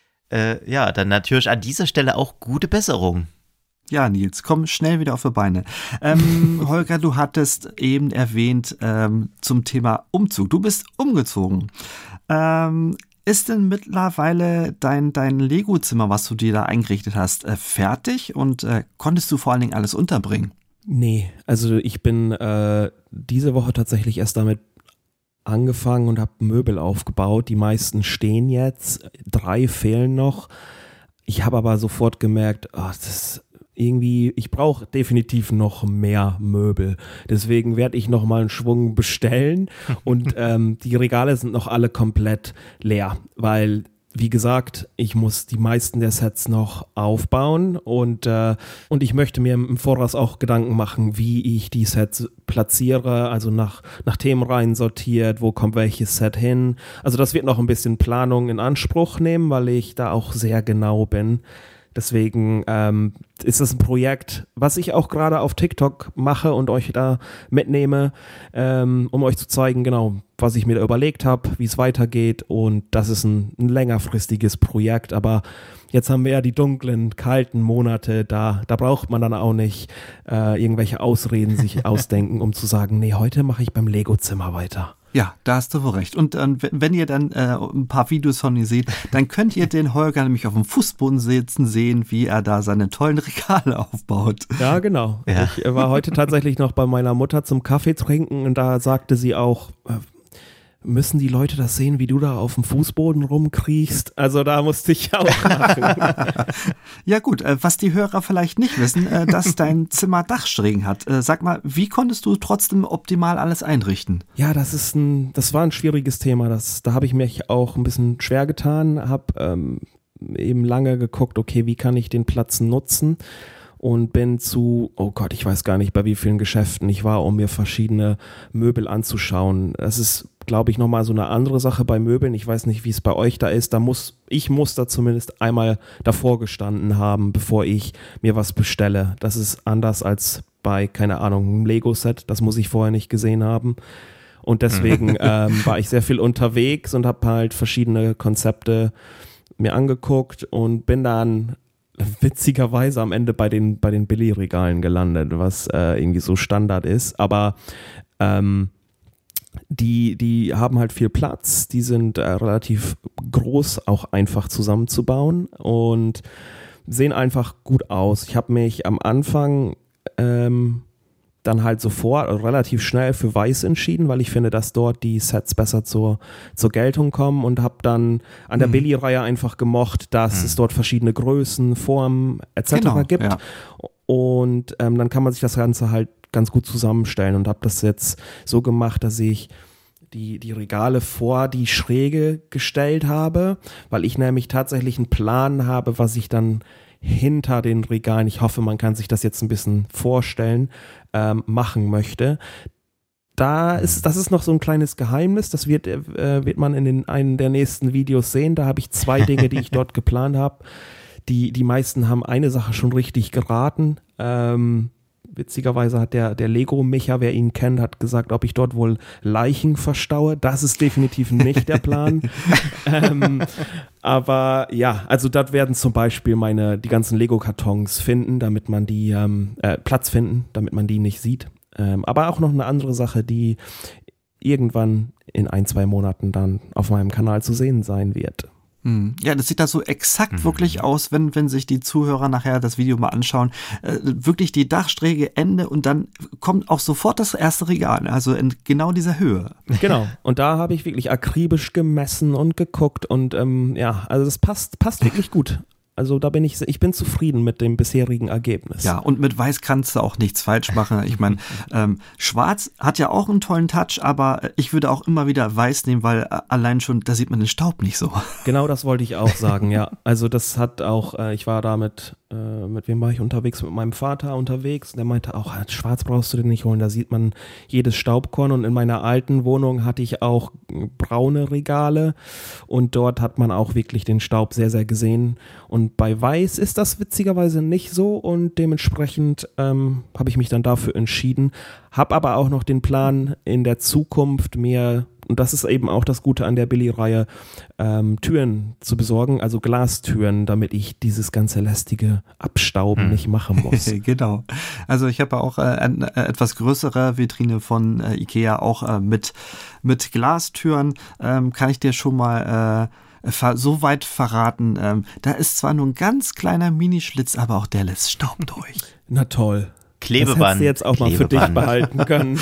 dann natürlich an dieser Stelle auch gute Besserung. Ja, Nils, komm schnell wieder auf die Beine. Holger, du hattest eben erwähnt zum Thema Umzug. Du bist umgezogen. Ist denn mittlerweile dein Lego-Zimmer, was du dir da eingerichtet hast, fertig und konntest du vor allen Dingen alles unterbringen? Nee, also ich bin diese Woche tatsächlich erst damit angefangen und habe Möbel aufgebaut. Die meisten stehen jetzt, 3 fehlen noch. Ich habe aber sofort gemerkt, ich brauche definitiv noch mehr Möbel. Deswegen werde ich noch mal einen Schwung bestellen und die Regale sind noch alle komplett leer, weil wie gesagt, ich muss die meisten der Sets noch aufbauen und ich möchte mir im Voraus auch Gedanken machen, wie ich die Sets platziere, also nach Themenreihen sortiert, wo kommt welches Set hin. Also das wird noch ein bisschen Planung in Anspruch nehmen, weil ich da auch sehr genau bin. Deswegen ist das ein Projekt, was ich auch gerade auf TikTok mache und euch da mitnehme, um euch zu zeigen, genau, was ich mir da überlegt habe, wie es weitergeht. Und das ist ein längerfristiges Projekt. Aber jetzt haben wir ja die dunklen, kalten Monate. Da braucht man dann auch nicht irgendwelche Ausreden sich ausdenken, um zu sagen, nee, heute mache ich beim Lego-Zimmer weiter. Ja, da hast du wohl recht. Und wenn ihr dann ein paar Videos von mir seht, dann könnt ihr den Holger nämlich auf dem Fußboden sitzen sehen, wie er da seine tollen Regale aufbaut. Ja, genau. Ja. Ich war heute tatsächlich noch bei meiner Mutter zum Kaffee trinken und da sagte sie auch, müssen die Leute das sehen, wie du da auf dem Fußboden rumkriechst? Also da musste ich auch lachen. Ja gut, was die Hörer vielleicht nicht wissen, dass dein Zimmer Dachschrägen hat. Sag mal, wie konntest du trotzdem optimal alles einrichten? Ja, das war ein schwieriges Thema. Da habe ich mich auch ein bisschen schwer getan, habe eben lange geguckt, okay, wie kann ich den Platz nutzen? Und bin zu, oh Gott, ich weiß gar nicht, bei wie vielen Geschäften ich war, um mir verschiedene Möbel anzuschauen. Es ist glaube ich, nochmal so eine andere Sache bei Möbeln. Ich weiß nicht, wie es bei euch da ist. Ich muss da zumindest einmal davor gestanden haben, bevor ich mir was bestelle. Das ist anders als bei, keine Ahnung, einem Lego-Set. Das muss ich vorher nicht gesehen haben. Und deswegen war ich sehr viel unterwegs und habe halt verschiedene Konzepte mir angeguckt und bin dann witzigerweise am Ende bei den Billigregalen gelandet, was irgendwie so Standard ist. Aber die haben halt viel Platz, die sind relativ groß, auch einfach zusammenzubauen und sehen einfach gut aus. Ich habe mich am Anfang dann halt sofort relativ schnell für Weiß entschieden, weil ich finde, dass dort die Sets besser zur Geltung kommen und habe dann an der Billy-Reihe einfach gemocht, dass es dort verschiedene Größen, Formen etc. gibt. Ja. Und dann kann man sich das Ganze halt ganz gut zusammenstellen und habe das jetzt so gemacht, dass ich die Regale vor die Schräge gestellt habe, weil ich nämlich tatsächlich einen Plan habe, was ich dann hinter den Regalen, ich hoffe, man kann sich das jetzt ein bisschen vorstellen, machen möchte. Das ist noch so ein kleines Geheimnis, das wird man in einem der nächsten Videos sehen. Da habe ich 2 Dinge, die ich dort geplant habe. Die meisten haben eine Sache schon richtig geraten. Witzigerweise hat der Lego-Micha, wer ihn kennt, hat gesagt, ob ich dort wohl Leichen verstaue. Das ist definitiv nicht der Plan. Aber ja, also dort werden zum Beispiel die ganzen Lego-Kartons finden, damit man die Platz finden, damit man die nicht sieht. Aber auch noch eine andere Sache, die irgendwann in 1-2 Monaten dann auf meinem Kanal zu sehen sein wird. Ja, das sieht da so exakt wirklich aus, wenn sich die Zuhörer nachher das Video mal anschauen. Wirklich die Dachschräge, Ende und dann kommt auch sofort das erste Regal, also in genau dieser Höhe. Genau, und da habe ich wirklich akribisch gemessen und geguckt und also das passt wirklich gut. Also da bin ich bin zufrieden mit dem bisherigen Ergebnis. Ja, und mit Weiß kannst du auch nichts falsch machen. Ich meine, Schwarz hat ja auch einen tollen Touch, aber ich würde auch immer wieder Weiß nehmen, weil allein schon, da sieht man den Staub nicht so. Genau, das wollte ich auch sagen, ja. Also das hat auch, ich war da mit wem war ich unterwegs? Mit meinem Vater unterwegs. Der meinte auch, Schwarz brauchst du den nicht holen, da sieht man jedes Staubkorn. Und in meiner alten Wohnung hatte ich auch braune Regale und dort hat man auch wirklich den Staub sehr, sehr gesehen. Und bei Weiß ist das witzigerweise nicht so und dementsprechend habe ich mich dann dafür entschieden. Habe aber auch noch den Plan, in der Zukunft mir, und das ist eben auch das Gute an der Billy-Reihe, Türen zu besorgen, also Glastüren, damit ich dieses ganze lästige Abstauben nicht machen muss. Genau. Also ich habe auch eine etwas größere Vitrine von Ikea, auch mit Glastüren. Kann ich dir schon mal so weit verraten. Da ist zwar nur ein ganz kleiner Minischlitz, aber auch der lässt Staub durch. Na toll. Klebeband. Das hättest du jetzt auch mal für dich behalten können.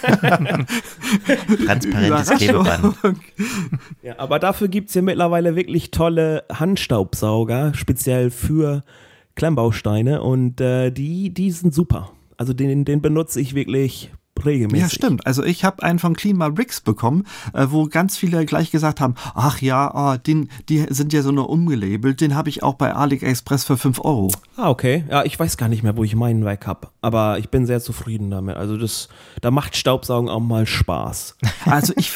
Transparentes Klebeband. Ja, aber dafür gibt es ja mittlerweile wirklich tolle Handstaubsauger, speziell für Klemmbausteine und die sind super. Also den benutze ich wirklich regelmäßig. Ja, stimmt. Also ich habe einen von Clima-Bricks bekommen, wo ganz viele gleich gesagt haben, ach ja, die sind ja so nur umgelabelt, den habe ich auch bei AliExpress für 5 €. Ah, okay. Ja, ich weiß gar nicht mehr, wo ich meinen weg habe, aber ich bin sehr zufrieden damit. Also da macht Staubsaugen auch mal Spaß. Also ich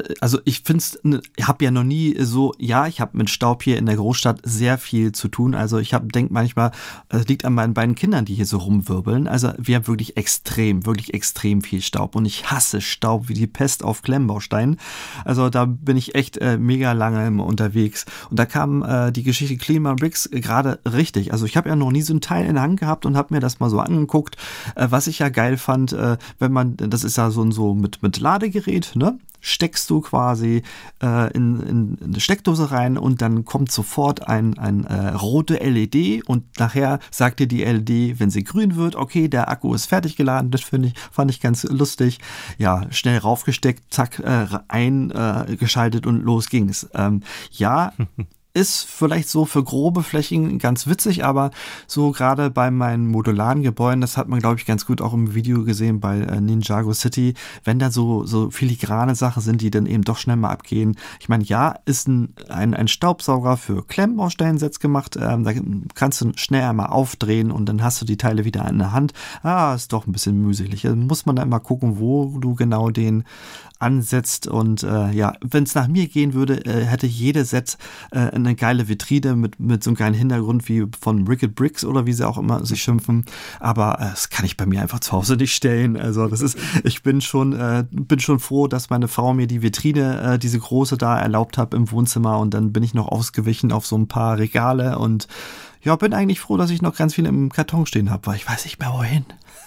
habe ja noch nie so, ich habe mit Staub hier in der Großstadt sehr viel zu tun. Also ich denke manchmal, es liegt an meinen beiden Kindern, die hier so rumwirbeln. Also wir haben wirklich extrem viel Staub und ich hasse Staub wie die Pest auf Klemmbausteinen. Also da bin ich echt mega lange immer unterwegs. Und da kam die Geschichte Clima-Bricks gerade richtig. Also ich habe ja noch nie so ein Teil in der Hand gehabt und habe mir das mal so angeguckt. Was ich ja geil fand, wenn man, das ist ja so mit Ladegerät, ne? Steckst du quasi in eine Steckdose rein und dann kommt sofort ein rote LED und nachher sagt dir die LED, wenn sie grün wird, okay, der Akku ist fertig geladen. Das fand ich ganz lustig. Ja, schnell raufgesteckt, zack, eingeschaltet und los ging's. ist vielleicht so für grobe Flächen ganz witzig, aber so gerade bei meinen modularen Gebäuden, das hat man, glaube ich, ganz gut auch im Video gesehen bei Ninjago City, wenn da so filigrane Sachen sind, die dann eben doch schnell mal abgehen. Ich meine, ja, ist ein Staubsauger für Klemmbaustein-Sets gemacht, da kannst du schnell einmal aufdrehen und dann hast du die Teile wieder in der Hand. Ist doch ein bisschen mühselig. Also muss man da immer gucken, wo du genau den ansetzt und wenn es nach mir gehen würde, hätte jede Set eine geile Vitrine mit so einem geilen Hintergrund wie von Ricket Bricks oder wie sie auch immer sich schimpfen, aber das kann ich bei mir einfach zu Hause nicht stellen. Also ich bin schon froh, dass meine Frau mir die Vitrine, diese große da erlaubt hat im Wohnzimmer und dann bin ich noch ausgewichen auf so ein paar Regale und ja, bin eigentlich froh, dass ich noch ganz viel im Karton stehen habe, weil ich weiß nicht mehr wohin.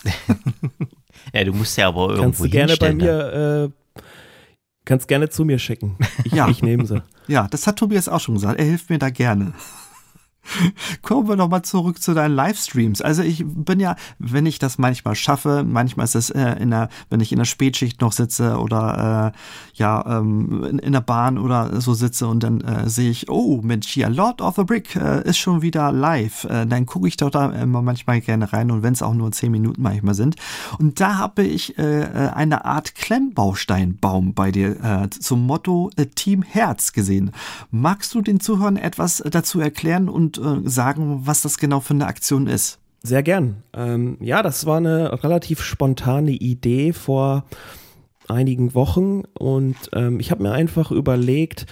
Ja, du musst ja aber irgendwo gerne hinstellen. Bei mir kannst gerne zu mir schicken. Ich nehme sie. Ja, das hat Tobias auch schon gesagt. Er hilft mir da gerne. Kommen wir nochmal zurück zu deinen Livestreams. Also ich bin ja, wenn ich das manchmal schaffe, manchmal ist es wenn ich in der Spätschicht noch sitze oder in der Bahn oder so sitze und dann sehe ich, oh Mensch, hier Lord of the Brick ist schon wieder live. Dann gucke ich doch da immer manchmal gerne rein und wenn es auch nur 10 Minuten manchmal sind. Und da habe ich eine Art Klemmbausteinbaum bei dir zum Motto Team Herz gesehen. Magst du den Zuhörern etwas dazu erklären und sagen, was das genau für eine Aktion ist? Sehr gern. Das war eine relativ spontane Idee vor einigen Wochen und ich habe mir einfach überlegt,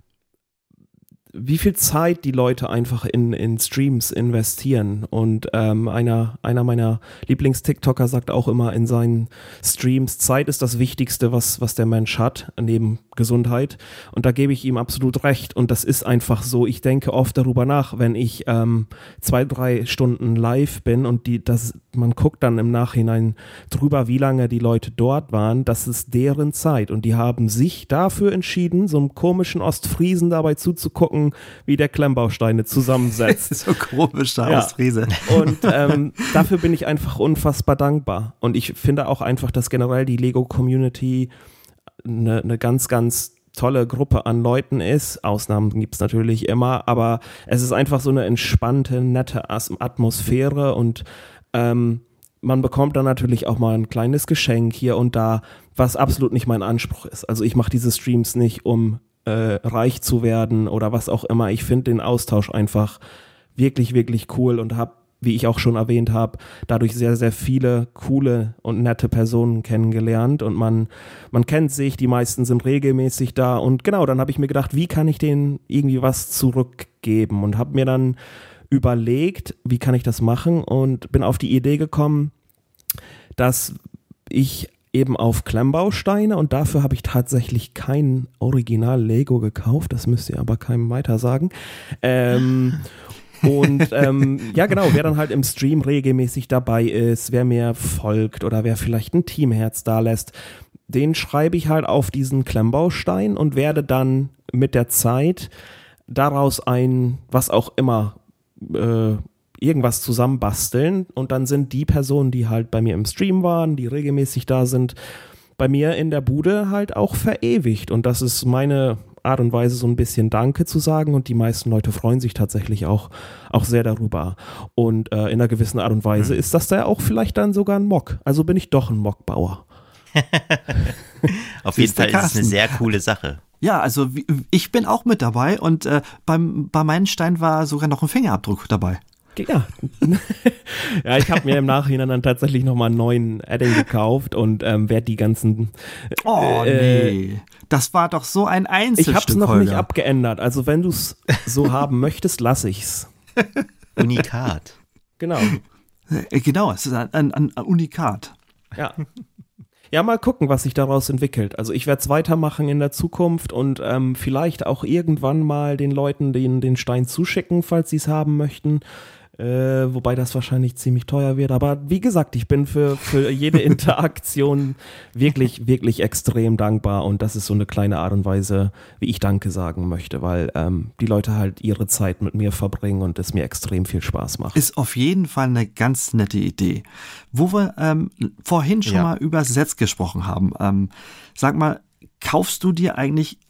wie viel Zeit die Leute einfach in Streams investieren. Und einer meiner Lieblings-TikToker sagt auch immer in seinen Streams, Zeit ist das Wichtigste, was der Mensch hat, neben Gesundheit. Und da gebe ich ihm absolut recht. Und das ist einfach so. Ich denke oft darüber nach, wenn ich 2-3 Stunden live bin und man guckt dann im Nachhinein drüber, wie lange die Leute dort waren. Das ist deren Zeit. Und die haben sich dafür entschieden, so einem komischen Ostfriesen dabei zuzugucken, wie der Klemmbausteine zusammensetzt. So komisch, der Ostfriese. Und dafür bin ich einfach unfassbar dankbar. Und ich finde auch einfach, dass generell die Lego-Community eine ganz, ganz tolle Gruppe an Leuten ist. Ausnahmen gibt es natürlich immer, aber es ist einfach so eine entspannte, nette Atmosphäre und man bekommt dann natürlich auch mal ein kleines Geschenk hier und da, was absolut nicht mein Anspruch ist. Also ich mache diese Streams nicht, um reich zu werden oder was auch immer. Ich finde den Austausch einfach wirklich, wirklich cool und habe, wie ich auch schon erwähnt habe, dadurch sehr, sehr viele coole und nette Personen kennengelernt und man kennt sich, die meisten sind regelmäßig da und genau, dann habe ich mir gedacht, wie kann ich denen irgendwie was zurückgeben und habe mir dann überlegt, wie kann ich das machen und bin auf die Idee gekommen, dass ich eben auf Klemmbausteine und dafür habe ich tatsächlich kein Original Lego gekauft, das müsst ihr aber keinem weiter sagen. Und wer dann halt im Stream regelmäßig dabei ist, wer mir folgt oder wer vielleicht ein Teamherz da lässt, den schreibe ich halt auf diesen Klemmbaustein und werde dann mit der Zeit daraus was auch immer, irgendwas zusammenbasteln und dann sind die Personen, die halt bei mir im Stream waren, die regelmäßig da sind, bei mir in der Bude halt auch verewigt und das ist meine Art und Weise, so ein bisschen Danke zu sagen und die meisten Leute freuen sich tatsächlich auch sehr darüber und in einer gewissen Art und Weise ist das da auch vielleicht dann sogar ein Mock, also bin ich doch ein Mockbauer. Auf jeden Fall ist es eine sehr coole Sache. Ja, also ich bin auch mit dabei und bei meinem Stein war sogar noch ein Fingerabdruck dabei. Ja, ja, ich habe mir im Nachhinein dann tatsächlich nochmal einen neuen Adding gekauft und werde die ganzen nee, das war doch so ein Einzelstück, ich habe es noch Holger. nicht abgeändert, also wenn du es so haben möchtest, lasse ich's. Unikat. Genau. Genau, es ist ein Unikat. Ja. Ja, mal gucken, was sich daraus entwickelt. Also ich werde es weitermachen in der Zukunft und vielleicht auch irgendwann mal den Leuten den Stein zuschicken, falls sie es haben möchten. Wobei das wahrscheinlich ziemlich teuer wird. Aber wie gesagt, ich bin für jede Interaktion wirklich, wirklich extrem dankbar. Und das ist so eine kleine Art und Weise, wie ich Danke sagen möchte, weil die Leute halt ihre Zeit mit mir verbringen und es mir extrem viel Spaß macht. Ist auf jeden Fall eine ganz nette Idee. Wo wir vorhin schon mal über Sets gesprochen haben. Sag mal, kaufst du dir eigentlich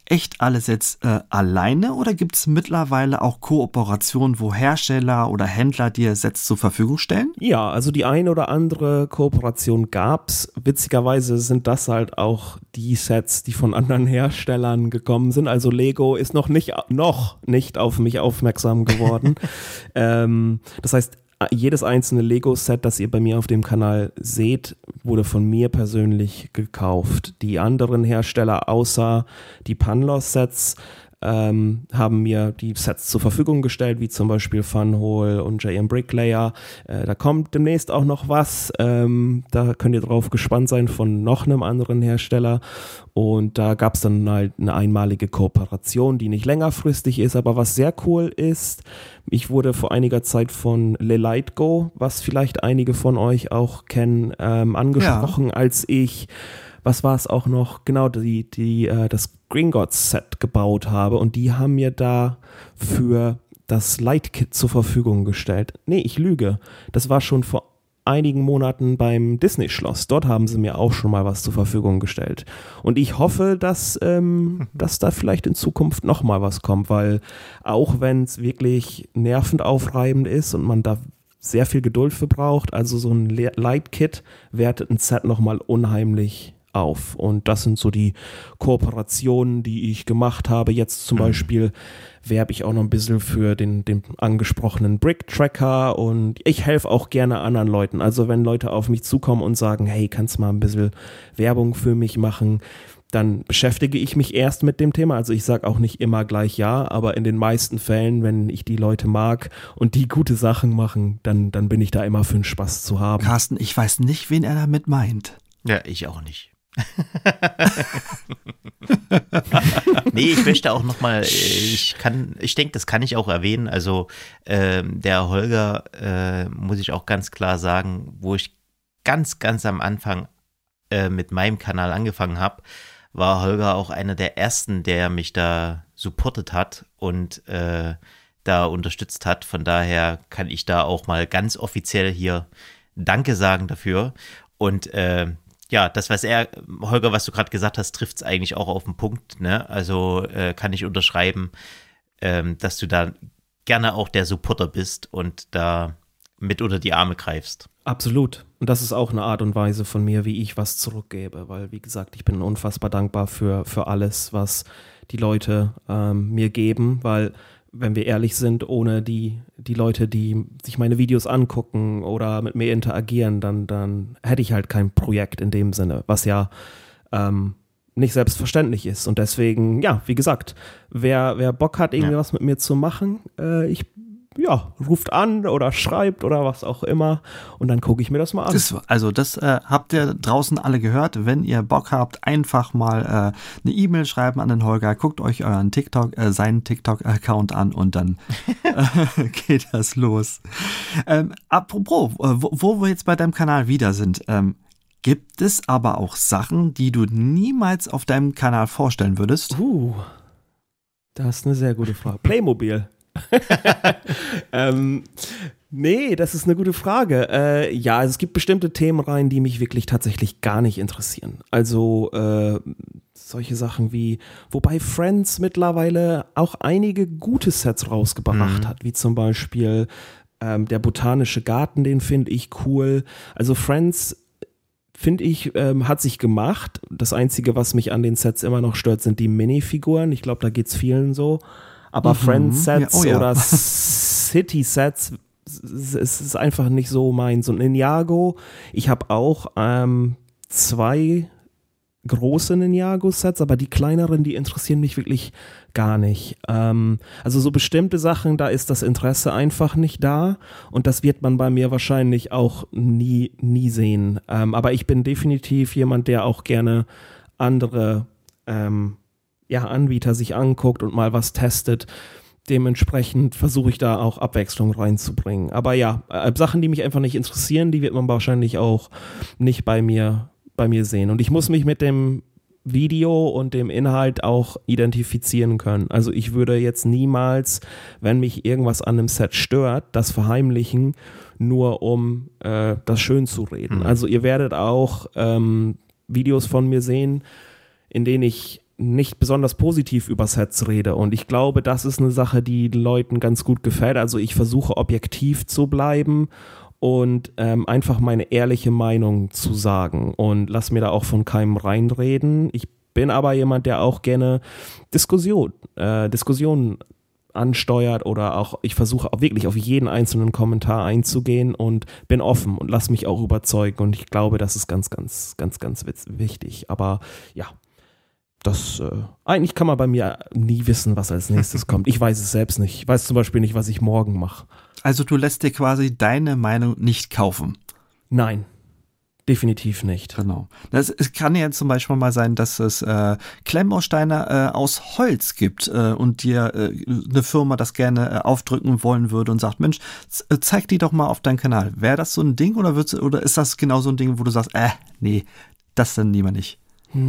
echt alles jetzt alleine oder gibt es mittlerweile auch Kooperationen, wo Hersteller oder Händler dir Sets zur Verfügung stellen? Ja, also die eine oder andere Kooperation gab's. Witzigerweise sind das halt auch die Sets, die von anderen Herstellern gekommen sind. Also Lego ist noch nicht auf mich aufmerksam geworden. Das heißt, jedes einzelne Lego-Set, das ihr bei mir auf dem Kanal seht, wurde von mir persönlich gekauft. Die anderen Hersteller außer die Panlos-Sets haben mir die Sets zur Verfügung gestellt, wie zum Beispiel Funhole und JM Bricklayer. Da kommt demnächst auch noch was. Da könnt ihr drauf gespannt sein von noch einem anderen Hersteller. Und da gab es dann halt eine einmalige Kooperation, die nicht längerfristig ist, aber was sehr cool ist, ich wurde vor einiger Zeit von Lelitego, was vielleicht einige von euch auch kennen, angesprochen, als ich, was war es auch noch, genau, das Gringotts Set gebaut habe und die haben mir da für das Light Kit zur Verfügung gestellt. Nee, ich lüge. Das war schon vor einigen Monaten beim Disney-Schloss. Dort haben sie mir auch schon mal was zur Verfügung gestellt. Und ich hoffe, dass da vielleicht in Zukunft noch mal was kommt, weil auch wenn es wirklich nervend aufreibend ist und man da sehr viel Geduld für braucht, also so ein Light Kit wertet ein Set noch mal unheimlich auf. Und das sind so die Kooperationen, die ich gemacht habe. Jetzt zum Beispiel werbe ich auch noch ein bisschen für den angesprochenen Brick Tracker und ich helfe auch gerne anderen Leuten. Also wenn Leute auf mich zukommen und sagen, hey, kannst du mal ein bisschen Werbung für mich machen, dann beschäftige ich mich erst mit dem Thema. Also ich sage auch nicht immer gleich ja, aber in den meisten Fällen, wenn ich die Leute mag und die gute Sachen machen, dann bin ich da immer für einen Spaß zu haben. Carsten, ich weiß nicht, wen er damit meint. Ja, ich auch nicht. Nee, ich möchte auch nochmal, ich denke, das kann ich auch erwähnen, also der Holger, muss ich auch ganz klar sagen, wo ich ganz, ganz am Anfang mit meinem Kanal angefangen habe, war Holger auch einer der ersten, der mich da supportet hat und da unterstützt hat, von daher kann ich da auch mal ganz offiziell hier Danke sagen dafür und ja, das, Holger, was du gerade gesagt hast, trifft es eigentlich auch auf den Punkt, ne? Also kann ich unterschreiben, dass du da gerne auch der Supporter bist und da mit unter die Arme greifst. Absolut. Und das ist auch eine Art und Weise von mir, wie ich was zurückgebe, weil, wie gesagt, ich bin unfassbar dankbar für alles, was die Leute mir geben, weil, wenn wir ehrlich sind, ohne die Leute, die sich meine Videos angucken oder mit mir interagieren, dann hätte ich halt kein Projekt in dem Sinne, was ja nicht selbstverständlich ist. Und deswegen, ja, wie gesagt, wer Bock hat, irgendwie was mit mir zu machen, ruft an oder schreibt oder was auch immer und dann gucke ich mir das mal an. Das habt ihr draußen alle gehört. Wenn ihr Bock habt, einfach mal eine E-Mail schreiben an den Holger, guckt euch seinen TikTok-Account an und dann geht das los. Apropos, wo wir jetzt bei deinem Kanal wieder sind, gibt es aber auch Sachen, die du niemals auf deinem Kanal vorstellen würdest? Das ist eine sehr gute Frage. Playmobil. Nee, das ist eine gute Frage. Ja, es gibt bestimmte Themenreihen, die mich wirklich tatsächlich gar nicht interessieren. Also solche Sachen wie, wobei Friends mittlerweile auch einige gute Sets rausgebracht hat, wie zum Beispiel der Botanische Garten, den finde ich cool. Also Friends, finde ich, hat sich gemacht. Das Einzige, was mich an den Sets immer noch stört, sind die Minifiguren. Ich glaube, da geht es vielen so. Aber Friends-Sets oder City-Sets, es ist einfach nicht so meins. Und Ninjago, ich habe auch 2 große Ninjago-Sets, aber die kleineren, die interessieren mich wirklich gar nicht. Also so bestimmte Sachen, da ist das Interesse einfach nicht da und das wird man bei mir wahrscheinlich auch nie sehen. Aber ich bin definitiv jemand, der auch gerne andere Anbieter sich anguckt und mal was testet. Dementsprechend versuche ich da auch Abwechslung reinzubringen. Aber ja, Sachen, die mich einfach nicht interessieren, die wird man wahrscheinlich auch nicht bei mir sehen. Und ich muss mich mit dem Video und dem Inhalt auch identifizieren können. Also ich würde jetzt niemals, wenn mich irgendwas an einem Set stört, das verheimlichen, nur um das schön zu reden. Also ihr werdet auch Videos von mir sehen, in denen ich nicht besonders positiv über Sets rede. Und ich glaube, das ist eine Sache, die den Leuten ganz gut gefällt. Also ich versuche objektiv zu bleiben und einfach meine ehrliche Meinung zu sagen. Und lass mir da auch von keinem reinreden. Ich bin aber jemand, der auch gerne Diskussionen ansteuert oder auch, ich versuche auch wirklich auf jeden einzelnen Kommentar einzugehen und bin offen und lass mich auch überzeugen. Und ich glaube, das ist ganz, ganz, ganz, ganz wichtig. Aber ja, das, eigentlich kann man bei mir nie wissen, was als nächstes kommt. Ich weiß es selbst nicht. Ich weiß zum Beispiel nicht, was ich morgen mache. Also du lässt dir quasi deine Meinung nicht kaufen? Nein, definitiv nicht. Genau. Es kann ja zum Beispiel mal sein, dass es Klemmbausteine aus Holz gibt und dir eine Firma das gerne aufdrücken wollen würde und sagt, Mensch, zeig die doch mal auf deinen Kanal. Wäre das so ein Ding oder ist das genau so ein Ding, wo du sagst, nee, das dann lieber nicht?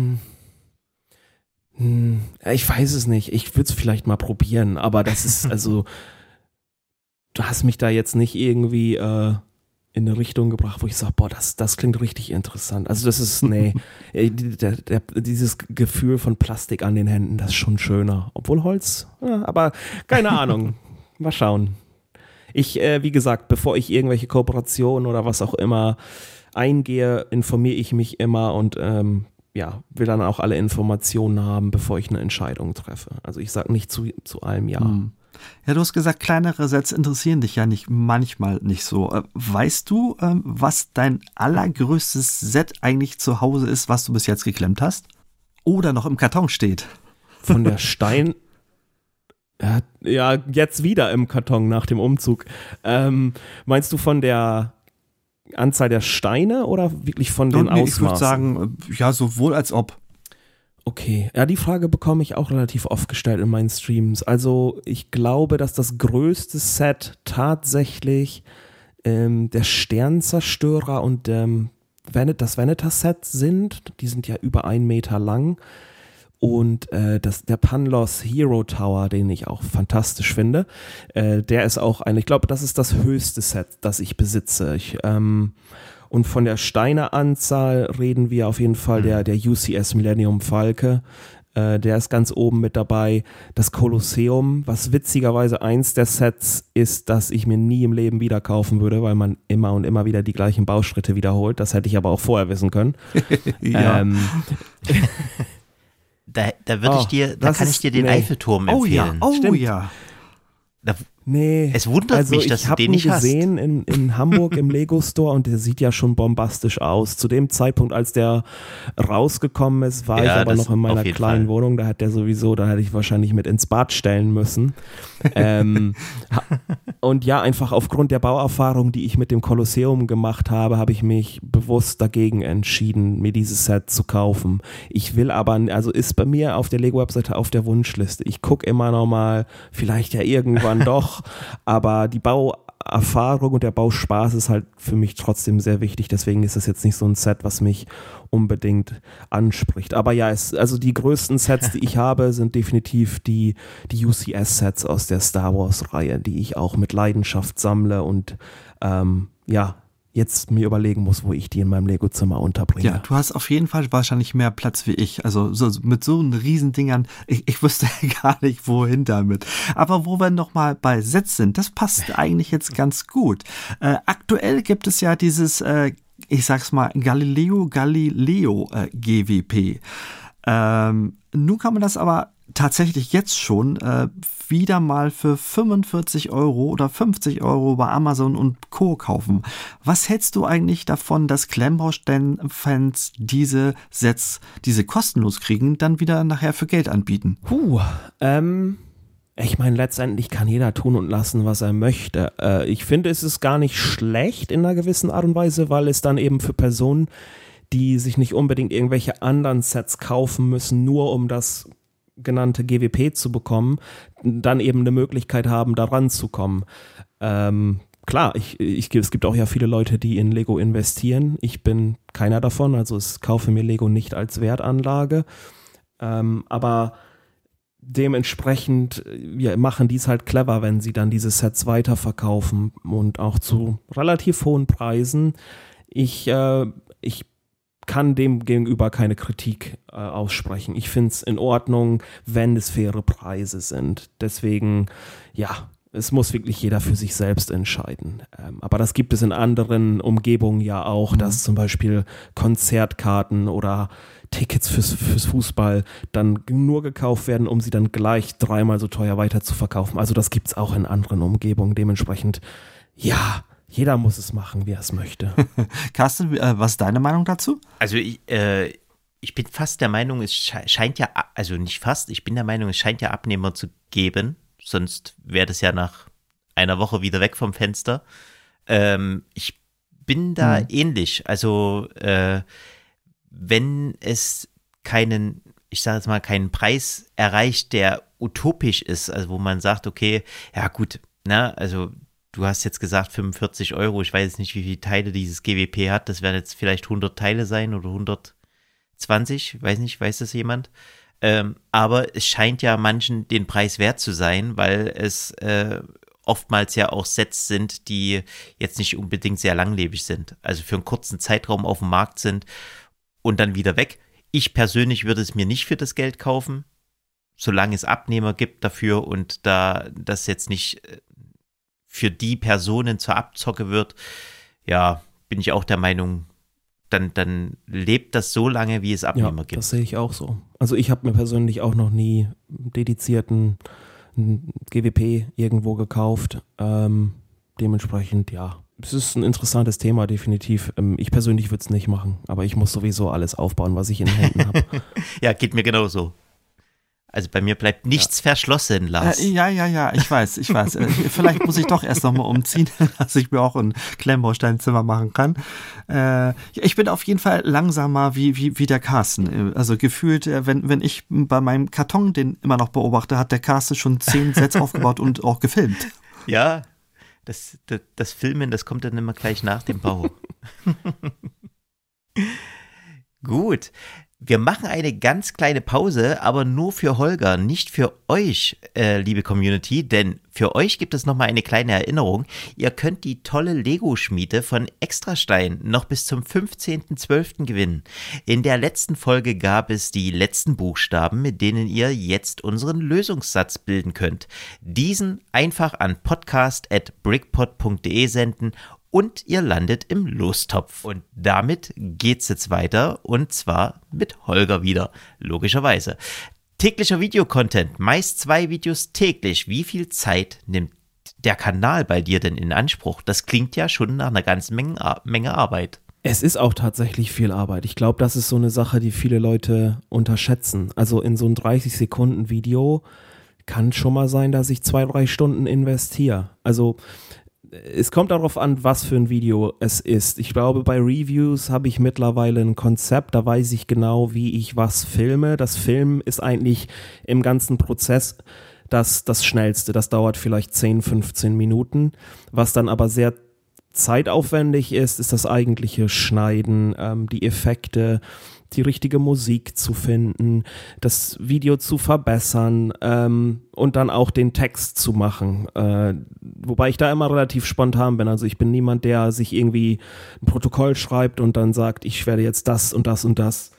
Ich weiß es nicht. Ich würde es vielleicht mal probieren, aber das ist, also, du hast mich da jetzt nicht irgendwie in eine Richtung gebracht, wo ich sage, boah, das klingt richtig interessant. Also das ist, nee, dieses Gefühl von Plastik an den Händen, das ist schon schöner. Obwohl Holz, ja, aber keine Ahnung. Mal schauen. Wie gesagt, bevor ich irgendwelche Kooperationen oder was auch immer eingehe, informiere ich mich immer und will dann auch alle Informationen haben, bevor ich eine Entscheidung treffe. Also ich sage nicht zu allem ja. Ja, du hast gesagt, kleinere Sets interessieren dich ja manchmal nicht so. Weißt du, was dein allergrößtes Set eigentlich zu Hause ist, was du bis jetzt geklemmt hast? Oder noch im Karton steht? Von der Stein... Ja, jetzt wieder im Karton nach dem Umzug. Meinst du von der Anzahl der Steine oder wirklich von den Ausmaßen? Ich würde sagen, ja, sowohl als ob. Okay, ja, die Frage bekomme ich auch relativ oft gestellt in meinen Streams. Also ich glaube, dass das größte Set tatsächlich der Sternzerstörer und das Venetas-Set sind. Die sind ja über 1 Meter lang. Und der Panlos Hero Tower, den ich auch fantastisch finde, der ist auch ich glaube, das ist das höchste Set, das ich besitze. Und von der Steineanzahl reden wir auf jeden Fall der UCS Millennium Falke. Der ist ganz oben mit dabei. Das Kolosseum, was witzigerweise eins der Sets ist, das ich mir nie im Leben wieder kaufen würde, weil man immer und immer wieder die gleichen Bauschritte wiederholt. Das hätte ich aber auch vorher wissen können. Ja. Da kann ich dir den Eiffelturm empfehlen. Oh ja. Nee, es wundert mich, dass du den nicht hast. Ich habe ihn gesehen in Hamburg im Lego Store und der sieht ja schon bombastisch aus. Zu dem Zeitpunkt, als der rausgekommen ist, war ich aber noch in meiner kleinen Wohnung. Da hätte ich wahrscheinlich mit ins Bad stellen müssen. Und ja, einfach aufgrund der Bauerfahrung, die ich mit dem Kolosseum gemacht habe, habe ich mich bewusst dagegen entschieden, mir dieses Set zu kaufen. Ich will aber, also ist bei mir auf der Lego-Webseite auf der Wunschliste. Ich gucke immer noch mal, vielleicht ja irgendwann doch, aber die Bauerfahrung und der Bauspaß ist halt für mich trotzdem sehr wichtig. Deswegen ist das jetzt nicht so ein Set, was mich unbedingt anspricht. Aber ja, also die größten Sets, die ich habe, sind definitiv die UCS-Sets aus der Star Wars-Reihe, die ich auch mit Leidenschaft sammle und jetzt mir überlegen muss, wo ich die in meinem Lego-Zimmer unterbringe. Ja, du hast auf jeden Fall wahrscheinlich mehr Platz wie ich. Also mit so einen Riesendingern, ich wüsste gar nicht, wohin damit. Aber wo wir nochmal bei Sets sind, das passt eigentlich jetzt ganz gut. Aktuell gibt es ja dieses, ich sag's mal, Galileo GWP. Nun kann man das aber tatsächlich jetzt schon wieder mal für 45 Euro oder 50 Euro bei Amazon und Co. kaufen. Was hältst du eigentlich davon, dass Klemmbaustein-Fans diese Sets, diese kostenlos kriegen, dann wieder nachher für Geld anbieten? Ich meine, letztendlich kann jeder tun und lassen, was er möchte. Ich finde, es ist gar nicht schlecht in einer gewissen Art und Weise, weil es dann eben für Personen, die sich nicht unbedingt irgendwelche anderen Sets kaufen müssen, nur um das genannte GWP zu bekommen, dann eben eine Möglichkeit haben, da ranzukommen. Klar, es gibt auch ja viele Leute, die in Lego investieren. Ich bin keiner davon, also ich kaufe mir Lego nicht als Wertanlage. Aber dementsprechend machen die es halt clever, wenn sie dann diese Sets weiterverkaufen und auch zu relativ hohen Preisen. Ich kann dem gegenüber keine Kritik aussprechen. Ich finde es in Ordnung, wenn es faire Preise sind. Deswegen, ja, es muss wirklich jeder für sich selbst entscheiden. Aber das gibt es in anderen Umgebungen ja auch, dass zum Beispiel Konzertkarten oder Tickets fürs Fußball dann nur gekauft werden, um sie dann gleich 3-mal so teuer weiter zu verkaufen. Also das gibt es auch in anderen Umgebungen. Dementsprechend, ja, jeder muss es machen, wie er es möchte. Carsten, was ist deine Meinung dazu? Also ich bin fast der Meinung, es scheint ja, also nicht fast, ich bin der Meinung, es scheint ja Abnehmer zu geben, sonst wäre das ja nach einer Woche wieder weg vom Fenster. Ich bin da ähnlich, also wenn es keinen, ich sage jetzt mal, keinen Preis erreicht, der utopisch ist, also wo man sagt, okay, ja gut, na, also du hast jetzt gesagt 45 €, ich weiß jetzt nicht, wie viele Teile dieses GWP hat, das werden jetzt vielleicht 100 Teile sein oder 120, weiß nicht, weiß das jemand? Aber es scheint ja manchen den Preis wert zu sein, weil es oftmals ja auch Sets sind, die jetzt nicht unbedingt sehr langlebig sind, also für einen kurzen Zeitraum auf dem Markt sind und dann wieder weg. Ich persönlich würde es mir nicht für das Geld kaufen, solange es Abnehmer gibt dafür und da das jetzt nicht für die Personen zur Abzocke wird, ja, bin ich auch der Meinung, dann lebt das so lange, wie es Abnehmer gibt. Das sehe ich auch so. Also ich habe mir persönlich auch noch nie dedizierten GWP irgendwo gekauft. Dementsprechend, ja, es ist ein interessantes Thema, definitiv. Ich persönlich würde es nicht machen, aber ich muss sowieso alles aufbauen, was ich in den Händen habe. Ja, geht mir genauso. Also bei mir bleibt nichts verschlossen, Lars. Ja, ich weiß. Vielleicht muss ich doch erst nochmal umziehen, dass ich mir auch ein Klemmbausteinzimmer machen kann. Ich bin auf jeden Fall langsamer wie der Carsten. Also gefühlt, wenn ich bei meinem Karton den immer noch beobachte, hat der Carsten schon 10 Sets aufgebaut und auch gefilmt. Ja, das Filmen, das kommt dann immer gleich nach dem Bau. Gut. Wir machen eine ganz kleine Pause, aber nur für Holger, nicht für euch, liebe Community, denn für euch gibt es nochmal eine kleine Erinnerung. Ihr könnt die tolle Lego-Schmiede von Extrastein noch bis zum 15.12. gewinnen. In der letzten Folge gab es die letzten Buchstaben, mit denen ihr jetzt unseren Lösungssatz bilden könnt. Diesen einfach an podcast@brickpod.de senden und ihr landet im Lostopf. Und damit geht's jetzt weiter und zwar mit Holger wieder, logischerweise. Täglicher Videocontent, meist 2 Videos täglich. Wie viel Zeit nimmt der Kanal bei dir denn in Anspruch? Das klingt ja schon nach einer ganzen Menge Arbeit. Es ist auch tatsächlich viel Arbeit. Ich glaube, das ist so eine Sache, die viele Leute unterschätzen. Also in so ein 30-Sekunden-Video kann schon mal sein, dass ich 2-3 Stunden investiere. Also es kommt darauf an, was für ein Video es ist. Ich glaube, bei Reviews habe ich mittlerweile ein Konzept, da weiß ich genau, wie ich was filme. Das Filmen ist eigentlich im ganzen Prozess das Schnellste. Das dauert vielleicht 10, 15 Minuten. Was dann aber sehr zeitaufwendig ist das eigentliche Schneiden, die Effekte, die richtige Musik zu finden, das Video zu verbessern und dann auch den Text zu machen. Wobei ich da immer relativ spontan bin. Also ich bin niemand, der sich irgendwie ein Protokoll schreibt und dann sagt, ich werde jetzt das und das und das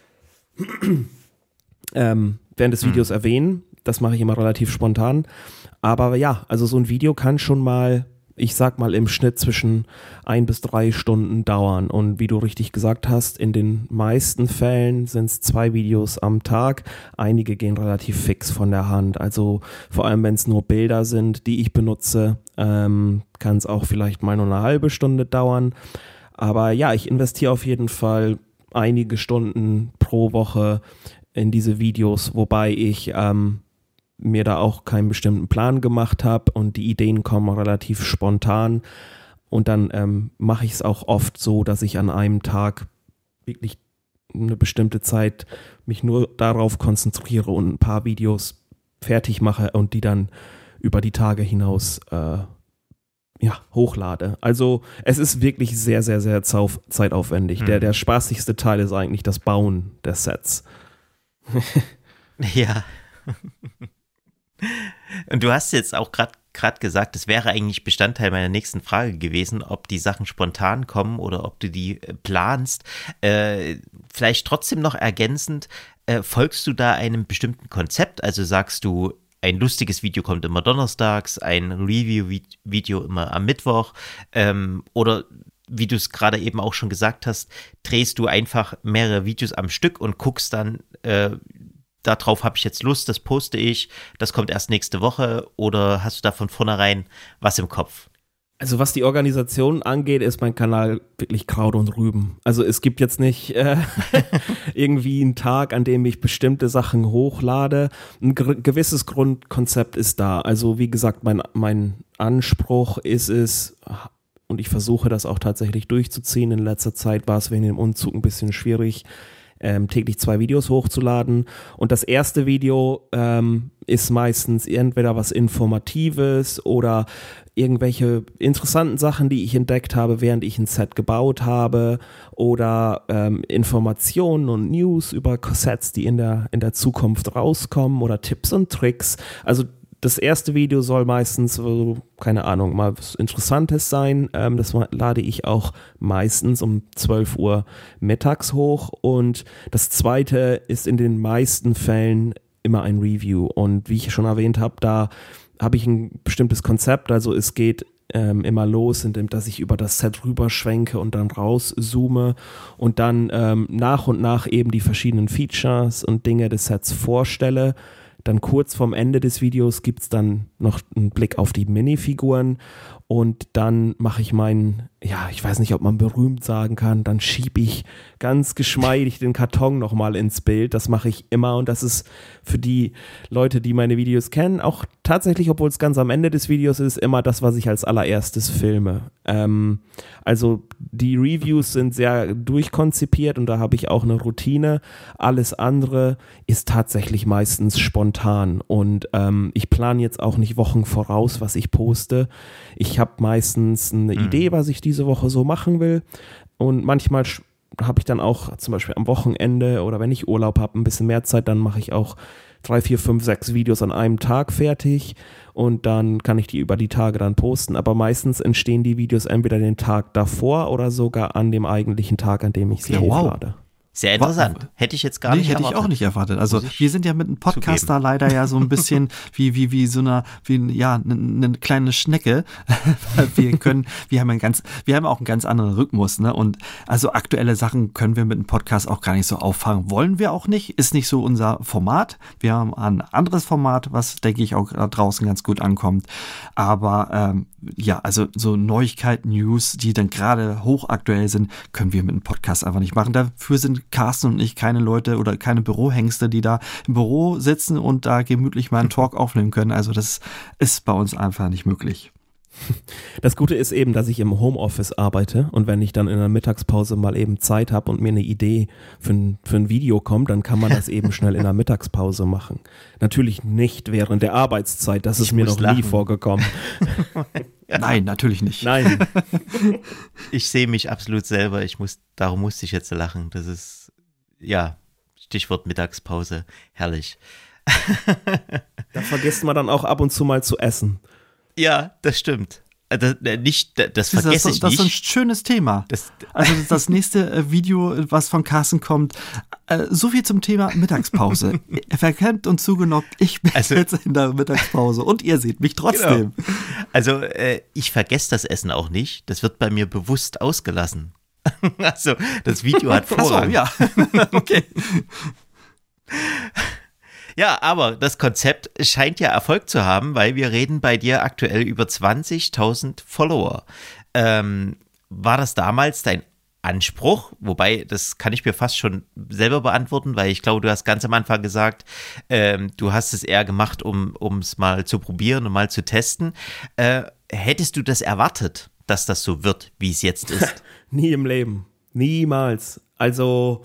während des Videos erwähnen. Das mache ich immer relativ spontan. Aber ja, also so ein Video kann schon mal, ich sag mal, im Schnitt zwischen 1 bis 3 Stunden dauern. Und wie du richtig gesagt hast, in den meisten Fällen sind es 2 Videos am Tag. Einige gehen relativ fix von der Hand. Also vor allem, wenn es nur Bilder sind, die ich benutze, kann es auch vielleicht mal nur eine halbe Stunde dauern. Aber ja, ich investiere auf jeden Fall einige Stunden pro Woche in diese Videos, wobei ich mir da auch keinen bestimmten Plan gemacht habe und die Ideen kommen relativ spontan und dann mache ich es auch oft so, dass ich an einem Tag wirklich eine bestimmte Zeit mich nur darauf konzentriere und ein paar Videos fertig mache und die dann über die Tage hinaus hochlade. Also es ist wirklich sehr, sehr, sehr zeitaufwendig. Der spaßigste Teil ist eigentlich das Bauen der Sets. Ja. Und du hast jetzt auch gerade gerade gesagt, das wäre eigentlich Bestandteil meiner nächsten Frage gewesen, ob die Sachen spontan kommen oder ob du die planst. Vielleicht trotzdem noch ergänzend, folgst du da einem bestimmten Konzept? Also sagst du, ein lustiges Video kommt immer donnerstags, ein Review-Video immer am Mittwoch, oder wie du es gerade eben auch schon gesagt hast, drehst du einfach mehrere Videos am Stück und guckst dann, darauf habe ich jetzt Lust, das poste ich, das kommt erst nächste Woche, oder hast du da von vornherein was im Kopf? Also was die Organisation angeht, ist mein Kanal wirklich Kraut und Rüben. Also es gibt jetzt nicht irgendwie einen Tag, an dem ich bestimmte Sachen hochlade. Ein gewisses Grundkonzept ist da. Also wie gesagt, mein Anspruch ist es, und ich versuche das auch tatsächlich durchzuziehen. In letzter Zeit war es wegen dem Umzug ein bisschen schwierig, täglich 2 Videos hochzuladen. Und das erste Video ist meistens entweder was Informatives oder irgendwelche interessanten Sachen, die ich entdeckt habe, während ich ein Set gebaut habe, oder Informationen und News über Sets, die in der Zukunft rauskommen, oder Tipps und Tricks. Also das erste Video soll meistens, keine Ahnung, mal was Interessantes sein. Das lade ich auch meistens um 12 Uhr mittags hoch. Und das zweite ist in den meisten Fällen immer ein Review. Und wie ich schon erwähnt habe, da habe ich ein bestimmtes Konzept. Also es geht immer los, indem dass ich über das Set rüberschwenke und dann rauszoome und dann nach und nach eben die verschiedenen Features und Dinge des Sets vorstelle. Dann kurz vorm Ende des Videos gibt es dann noch einen Blick auf die Minifiguren und dann mache ich ich weiß nicht, ob man berühmt sagen kann, dann schiebe ich ganz geschmeidig den Karton nochmal ins Bild. Das mache ich immer und das ist für die Leute, die meine Videos kennen, auch tatsächlich, obwohl es ganz am Ende des Videos ist, immer das, was ich als allererstes filme. Also die Reviews sind sehr durchkonzipiert und da habe ich auch eine Routine. Alles andere ist tatsächlich meistens spontan und ich plane jetzt auch nicht Wochen voraus, was ich poste. Ich habe meistens eine Idee, was ich diese Woche so machen will und manchmal habe ich dann auch zum Beispiel am Wochenende oder wenn ich Urlaub habe, ein bisschen mehr Zeit, dann mache ich auch 3, 4, 5, 6 Videos an einem Tag fertig und dann kann ich die über die Tage dann posten, aber meistens entstehen die Videos entweder den Tag davor oder sogar an dem eigentlichen Tag, an dem ich sie hochlade. Sehr interessant. Hätte ich jetzt gar nicht erwartet. Hätte ich auch nicht erwartet. Also wir sind ja mit einem Podcaster leider ja so ein bisschen wie so eine kleine Schnecke. Wir haben auch einen ganz anderen Rhythmus, ne? Und also aktuelle Sachen können wir mit einem Podcast auch gar nicht so auffangen. Wollen wir auch nicht. Ist nicht so unser Format. Wir haben ein anderes Format, was denke ich auch da draußen ganz gut ankommt. Aber also so Neuigkeiten, News, die dann gerade hochaktuell sind, können wir mit einem Podcast einfach nicht machen. Dafür sind Carsten und ich keine Leute oder keine Bürohengste, die da im Büro sitzen und da gemütlich mal einen Talk aufnehmen können. Also das ist bei uns einfach nicht möglich. Das Gute ist eben, dass ich im Homeoffice arbeite und wenn ich dann in der Mittagspause mal eben Zeit habe und mir eine Idee für ein Video kommt, dann kann man das eben schnell in der Mittagspause machen. Natürlich nicht während der Arbeitszeit, das ist mir noch nie vorgekommen. Nein, natürlich nicht. Nein. Ich sehe mich absolut selber, darum musste ich jetzt lachen. Das ist, Stichwort Mittagspause, herrlich. Da vergisst man dann auch ab und zu mal zu essen. Ja, das stimmt. Das vergesse ich nicht. Das ist ein schönes Thema. Also das nächste Video, was von Carsten kommt, so viel zum Thema Mittagspause. Verkennt und zugenockt, ich bin jetzt in der Mittagspause und ihr seht mich trotzdem. Genau. Also ich vergesse das Essen auch nicht. Das wird bei mir bewusst ausgelassen. Also das Video hat Vorrang. Ach so, ja. Okay. Ja, aber das Konzept scheint ja Erfolg zu haben, weil wir reden bei dir aktuell über 20.000 Follower. War das damals dein Anspruch? Wobei, das kann ich mir fast schon selber beantworten, weil ich glaube, du hast ganz am Anfang gesagt, du hast es eher gemacht, um es mal zu probieren und mal zu testen. Hättest du das erwartet, dass das so wird, wie es jetzt ist? Nie im Leben. Niemals. Also,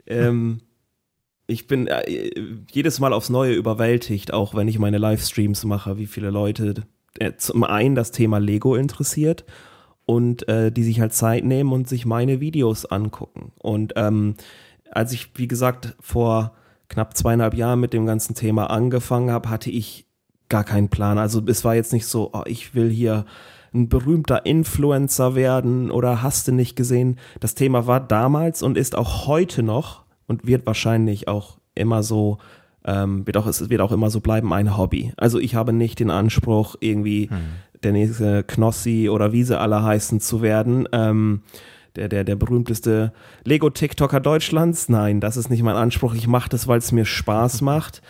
ich bin jedes Mal aufs Neue überwältigt, auch wenn ich meine Livestreams mache, wie viele Leute zum einen das Thema Lego interessiert und die sich halt Zeit nehmen und sich meine Videos angucken. Und als ich, wie gesagt, vor knapp 2,5 Jahren mit dem ganzen Thema angefangen habe, hatte ich gar keinen Plan. Also es war jetzt nicht so, oh, ich will hier ein berühmter Influencer werden oder hast du nicht gesehen. Das Thema war damals und ist auch heute noch und wird wahrscheinlich auch immer so, es wird auch immer so bleiben, ein Hobby. Also ich habe nicht den Anspruch, irgendwie der nächste Knossi oder wie sie alle heißen zu werden, der berühmteste Lego-TikToker Deutschlands. Nein, das ist nicht mein Anspruch. Ich mache das, weil es mir Spaß macht.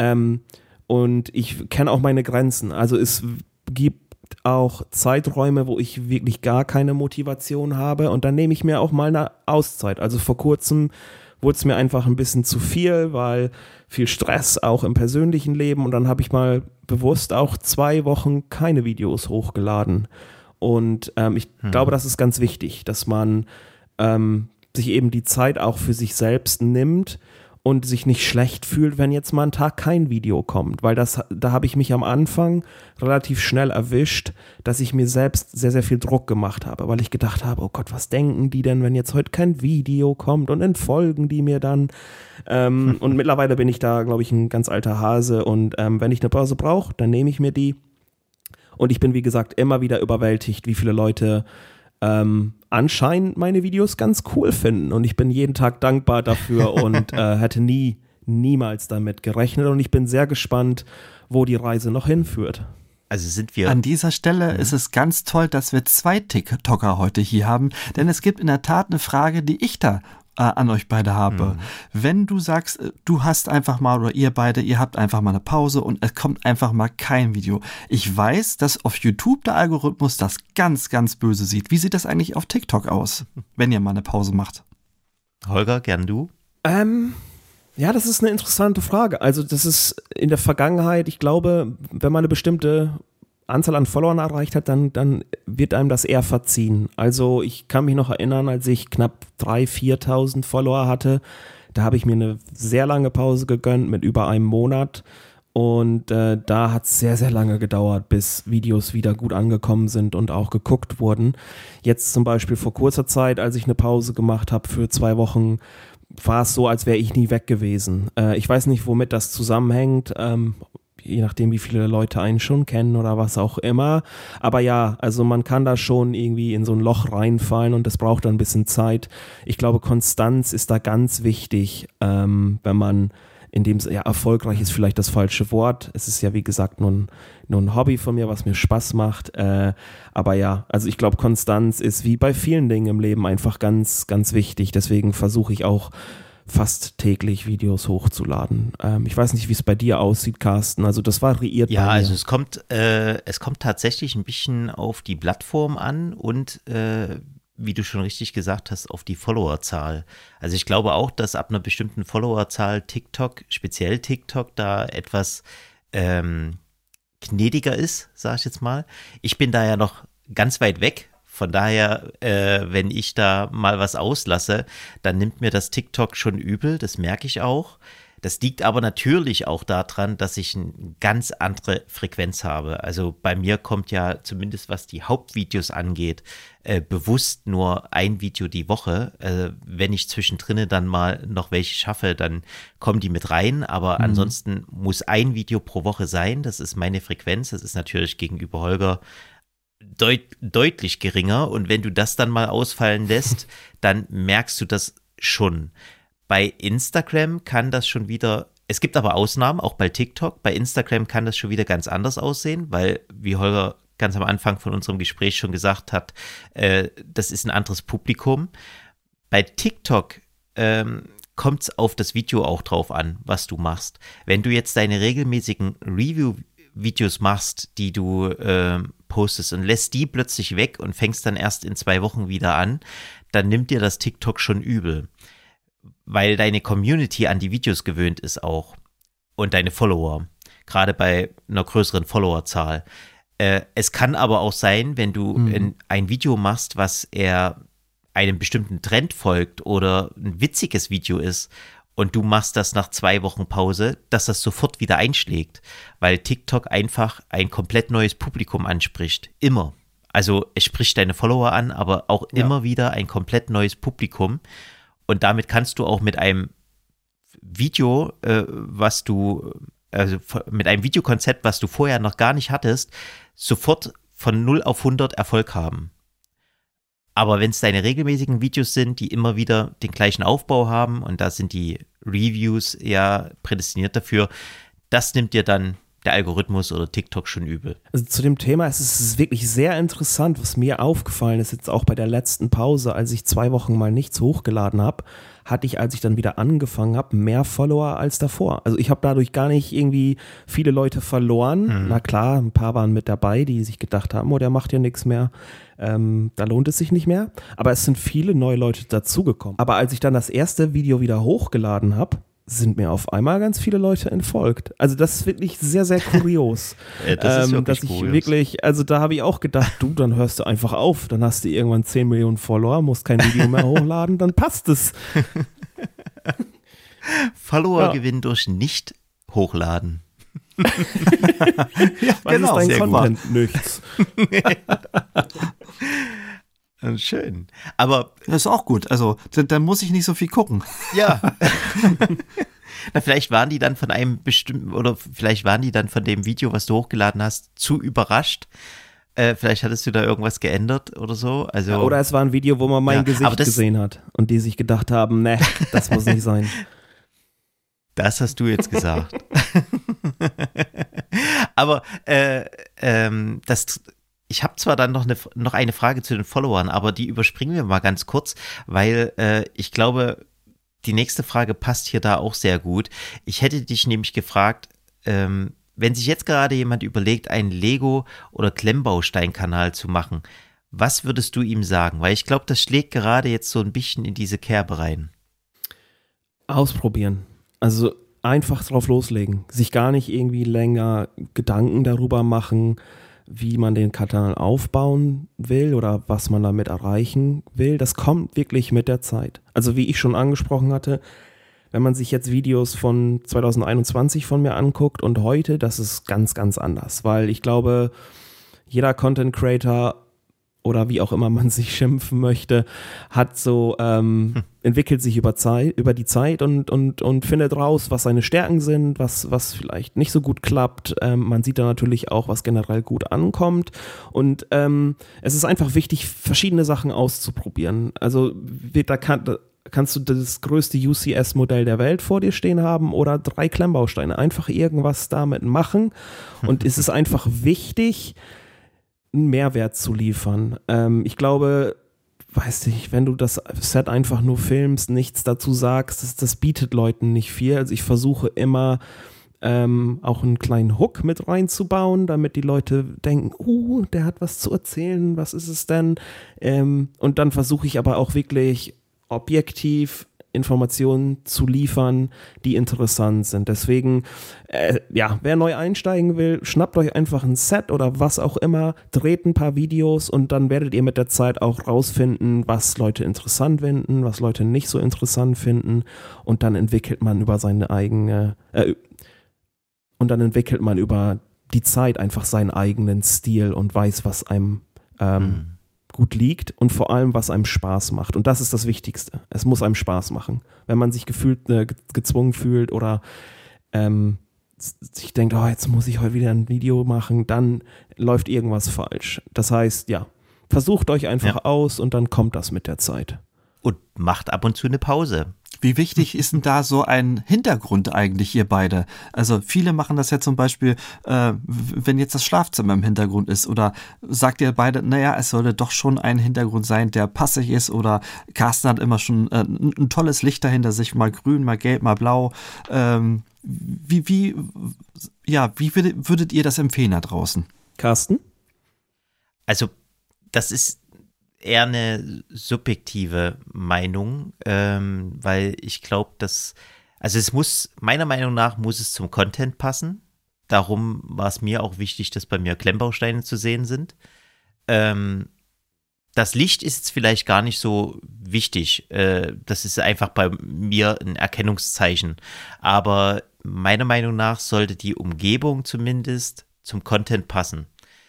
Und ich kenne auch meine Grenzen. Also es gibt auch Zeiträume, wo ich wirklich gar keine Motivation habe und dann nehme ich mir auch mal eine Auszeit. Also vor kurzem wurde es mir einfach ein bisschen zu viel, weil viel Stress auch im persönlichen Leben und dann habe ich mal bewusst auch 2 Wochen keine Videos hochgeladen. Und ich glaube, das ist ganz wichtig, dass man sich eben die Zeit auch für sich selbst nimmt und sich nicht schlecht fühlt, wenn jetzt mal ein Tag kein Video kommt, weil da habe ich mich am Anfang relativ schnell erwischt, dass ich mir selbst sehr, sehr viel Druck gemacht habe, weil ich gedacht habe, oh Gott, was denken die denn, wenn jetzt heute kein Video kommt und entfolgen die mir dann? Und mittlerweile bin ich da, glaube ich, ein ganz alter Hase und wenn ich eine Pause brauche, dann nehme ich mir die und ich bin, wie gesagt, immer wieder überwältigt, wie viele Leute anscheinend meine Videos ganz cool finden und ich bin jeden Tag dankbar dafür und hätte niemals damit gerechnet und ich bin sehr gespannt, wo die Reise noch hinführt. Also sind wir... An dieser Stelle ist es ganz toll, dass wir 2 TikToker heute hier haben, denn es gibt in der Tat eine Frage, die ich da an euch beide habe. Wenn du sagst, du hast einfach mal oder ihr beide, ihr habt einfach mal eine Pause und es kommt einfach mal kein Video. Ich weiß, dass auf YouTube der Algorithmus das ganz, ganz böse sieht. Wie sieht das eigentlich auf TikTok aus, wenn ihr mal eine Pause macht? Holger, gern du? Ja, das ist eine interessante Frage. Also das ist in der Vergangenheit, ich glaube, wenn man eine bestimmte Anzahl an Followern erreicht hat, dann wird einem das eher verziehen. Also ich kann mich noch erinnern, als ich knapp 3.000, 4.000 Follower hatte, da habe ich mir eine sehr lange Pause gegönnt mit über einem Monat und da hat es sehr, sehr lange gedauert, bis Videos wieder gut angekommen sind und auch geguckt wurden. Jetzt zum Beispiel vor kurzer Zeit, als ich eine Pause gemacht habe für 2 Wochen, war es so, als wäre ich nie weg gewesen. Ich weiß nicht, womit das zusammenhängt, je nachdem, wie viele Leute einen schon kennen oder was auch immer. Aber ja, also man kann da schon irgendwie in so ein Loch reinfallen und das braucht dann ein bisschen Zeit. Ich glaube, Konstanz ist da ganz wichtig, wenn man in dem, ja, erfolgreich ist vielleicht das falsche Wort. Es ist ja, wie gesagt, nur ein Hobby von mir, was mir Spaß macht. Aber ja, also ich glaube, Konstanz ist wie bei vielen Dingen im Leben einfach ganz, ganz wichtig. Deswegen versuche ich auch fast täglich Videos hochzuladen. Ich weiß nicht, wie es bei dir aussieht, Carsten. Also das variiert bei mir. Ja, also es kommt tatsächlich ein bisschen auf die Plattform an und wie du schon richtig gesagt hast, auf die Followerzahl. Also ich glaube auch, dass ab einer bestimmten Followerzahl TikTok, speziell TikTok, da etwas gnädiger ist, sag ich jetzt mal. Ich bin da ja noch ganz weit weg. Von daher, wenn ich da mal was auslasse, dann nimmt mir das TikTok schon übel, das merke ich auch. Das liegt aber natürlich auch daran, dass ich eine ganz andere Frequenz habe. Also bei mir kommt ja zumindest, was die Hauptvideos angeht, bewusst nur ein Video die Woche. Wenn ich zwischendrin dann mal noch welche schaffe, dann kommen die mit rein. Aber ansonsten muss ein Video pro Woche sein. Das ist meine Frequenz. Das ist natürlich gegenüber Holger deutlich geringer und wenn du das dann mal ausfallen lässt, dann merkst du das schon. Bei Instagram kann das schon wieder, es gibt aber Ausnahmen, auch bei TikTok, bei Instagram kann das schon wieder ganz anders aussehen, weil, wie Holger ganz am Anfang von unserem Gespräch schon gesagt hat, das ist ein anderes Publikum. Bei TikTok kommt es auf das Video auch drauf an, was du machst. Wenn du jetzt deine regelmäßigen Review-Videos machst, die du postest und lässt die plötzlich weg und fängst dann erst in 2 Wochen wieder an, dann nimmt dir das TikTok schon übel, weil deine Community an die Videos gewöhnt ist auch und deine Follower, gerade bei einer größeren Followerzahl. Es kann aber auch sein, wenn du ein Video machst, was eher einem bestimmten Trend folgt oder ein witziges Video ist und du machst das nach 2 Wochen Pause, dass das sofort wieder einschlägt, weil TikTok einfach ein komplett neues Publikum anspricht. Immer. Also es spricht deine Follower an, aber auch immer wieder ein komplett neues Publikum. Und damit kannst du auch mit einem Video, was du mit einem Videokonzept, was du vorher noch gar nicht hattest, sofort von 0 auf 100 Erfolg haben. Aber wenn es deine regelmäßigen Videos sind, die immer wieder den gleichen Aufbau haben, und da sind die Reviews ja prädestiniert dafür, das nimmt dir dann der Algorithmus oder TikTok schon übel. Also zu dem Thema ist es wirklich sehr interessant, was mir aufgefallen ist, jetzt auch bei der letzten Pause, als ich 2 Wochen mal nichts hochgeladen habe, hatte ich, als ich dann wieder angefangen habe, mehr Follower als davor. Also ich habe dadurch gar nicht irgendwie viele Leute verloren. Na klar, ein paar waren mit dabei, die sich gedacht haben, oh, der macht ja nichts mehr. Da lohnt es sich nicht mehr. Aber es sind viele neue Leute dazugekommen. Aber als ich dann das erste Video wieder hochgeladen habe, sind mir auf einmal ganz viele Leute entfolgt. Also das ist wirklich sehr, sehr kurios. Das ist wirklich dass ich kurios. wirklich, also da habe ich auch gedacht, du, dann hörst du einfach auf, dann hast du irgendwann 10 Millionen Follower, musst kein Video mehr hochladen, dann passt es. Follower-Gewinn durch Nicht-Hochladen. Was genau, ist sehr dein gut. Content? Nichts. Schön. Aber Das ist auch gut. Also, dann muss ich nicht so viel gucken. ja. Na, vielleicht waren die dann von einem bestimmten, oder vielleicht waren die dann von dem Video, was du hochgeladen hast, zu überrascht. Vielleicht hattest du da irgendwas geändert oder so. Also, Oder es war ein Video, wo man mein Ja, aber Gesicht das- gesehen hat und die sich gedacht haben, ne, das muss nicht sein. das hast du jetzt gesagt. Aber ich habe zwar dann noch eine Frage zu den Followern, aber die überspringen wir mal ganz kurz, weil ich glaube, die nächste Frage passt hier da auch sehr gut. Ich hätte dich nämlich gefragt, wenn sich jetzt gerade jemand überlegt, einen Lego- oder Klemmbaustein-Kanal zu machen, was würdest du ihm sagen? Weil ich glaube, das schlägt gerade jetzt so ein bisschen in diese Kerbe rein. Ausprobieren. Also einfach drauf loslegen. Sich gar nicht irgendwie länger Gedanken darüber machen, wie man den Kanal aufbauen will oder was man damit erreichen will. Das kommt wirklich mit der Zeit. Also wie ich schon angesprochen hatte, wenn man sich jetzt Videos von 2021 von mir anguckt und heute, das ist ganz, ganz anders. Weil ich glaube, jeder Content Creator oder wie auch immer man sich schimpfen möchte, hat so entwickelt sich über die Zeit und findet raus, was seine Stärken sind, was vielleicht nicht so gut klappt. Man sieht da natürlich auch, was generell gut ankommt. Und es ist einfach wichtig, verschiedene Sachen auszuprobieren. Also da kannst du das größte UCS-Modell der Welt vor dir stehen haben oder 3 Klemmbausteine. Einfach irgendwas damit machen. Und es ist einfach wichtig, einen Mehrwert zu liefern. Ich glaube, weiß nicht, wenn du das Set einfach nur filmst, nichts dazu sagst, das bietet Leuten nicht viel. Also ich versuche immer auch einen kleinen Hook mit reinzubauen, damit die Leute denken, der hat was zu erzählen, was ist es denn? Und dann versuche ich aber auch wirklich objektiv Informationen zu liefern, die interessant sind. Deswegen, wer neu einsteigen will, schnappt euch einfach ein Set oder was auch immer, dreht ein paar Videos und dann werdet ihr mit der Zeit auch rausfinden, was Leute interessant finden, was Leute nicht so interessant finden und dann entwickelt man über seine eigene, über die Zeit einfach seinen eigenen Stil und weiß, was einem gut liegt und vor allem, was einem Spaß macht. Und das ist das Wichtigste. Es muss einem Spaß machen. Wenn man sich gefühlt gezwungen fühlt oder sich denkt, jetzt muss ich heute wieder ein Video machen, dann läuft irgendwas falsch. Das heißt, versucht euch einfach aus und dann kommt das mit der Zeit. Und macht ab und zu eine Pause. Wie wichtig ist denn da so ein Hintergrund eigentlich, ihr beide? Also viele machen das ja zum Beispiel, wenn jetzt das Schlafzimmer im Hintergrund ist oder sagt ihr beide, naja, es sollte doch schon ein Hintergrund sein, der passig ist oder Carsten hat immer schon ein tolles Licht dahinter sich, mal grün, mal gelb, mal blau. Wie würdet ihr das empfehlen da draußen? Carsten? Also das ist eher eine subjektive Meinung, weil ich glaube, meiner Meinung nach muss es zum Content passen. Darum war es mir auch wichtig, dass bei mir Klemmbausteine zu sehen sind. Das Licht ist jetzt vielleicht gar nicht so wichtig. Das ist einfach bei mir ein Erkennungszeichen. Aber meiner Meinung nach sollte die Umgebung zumindest zum Content passen.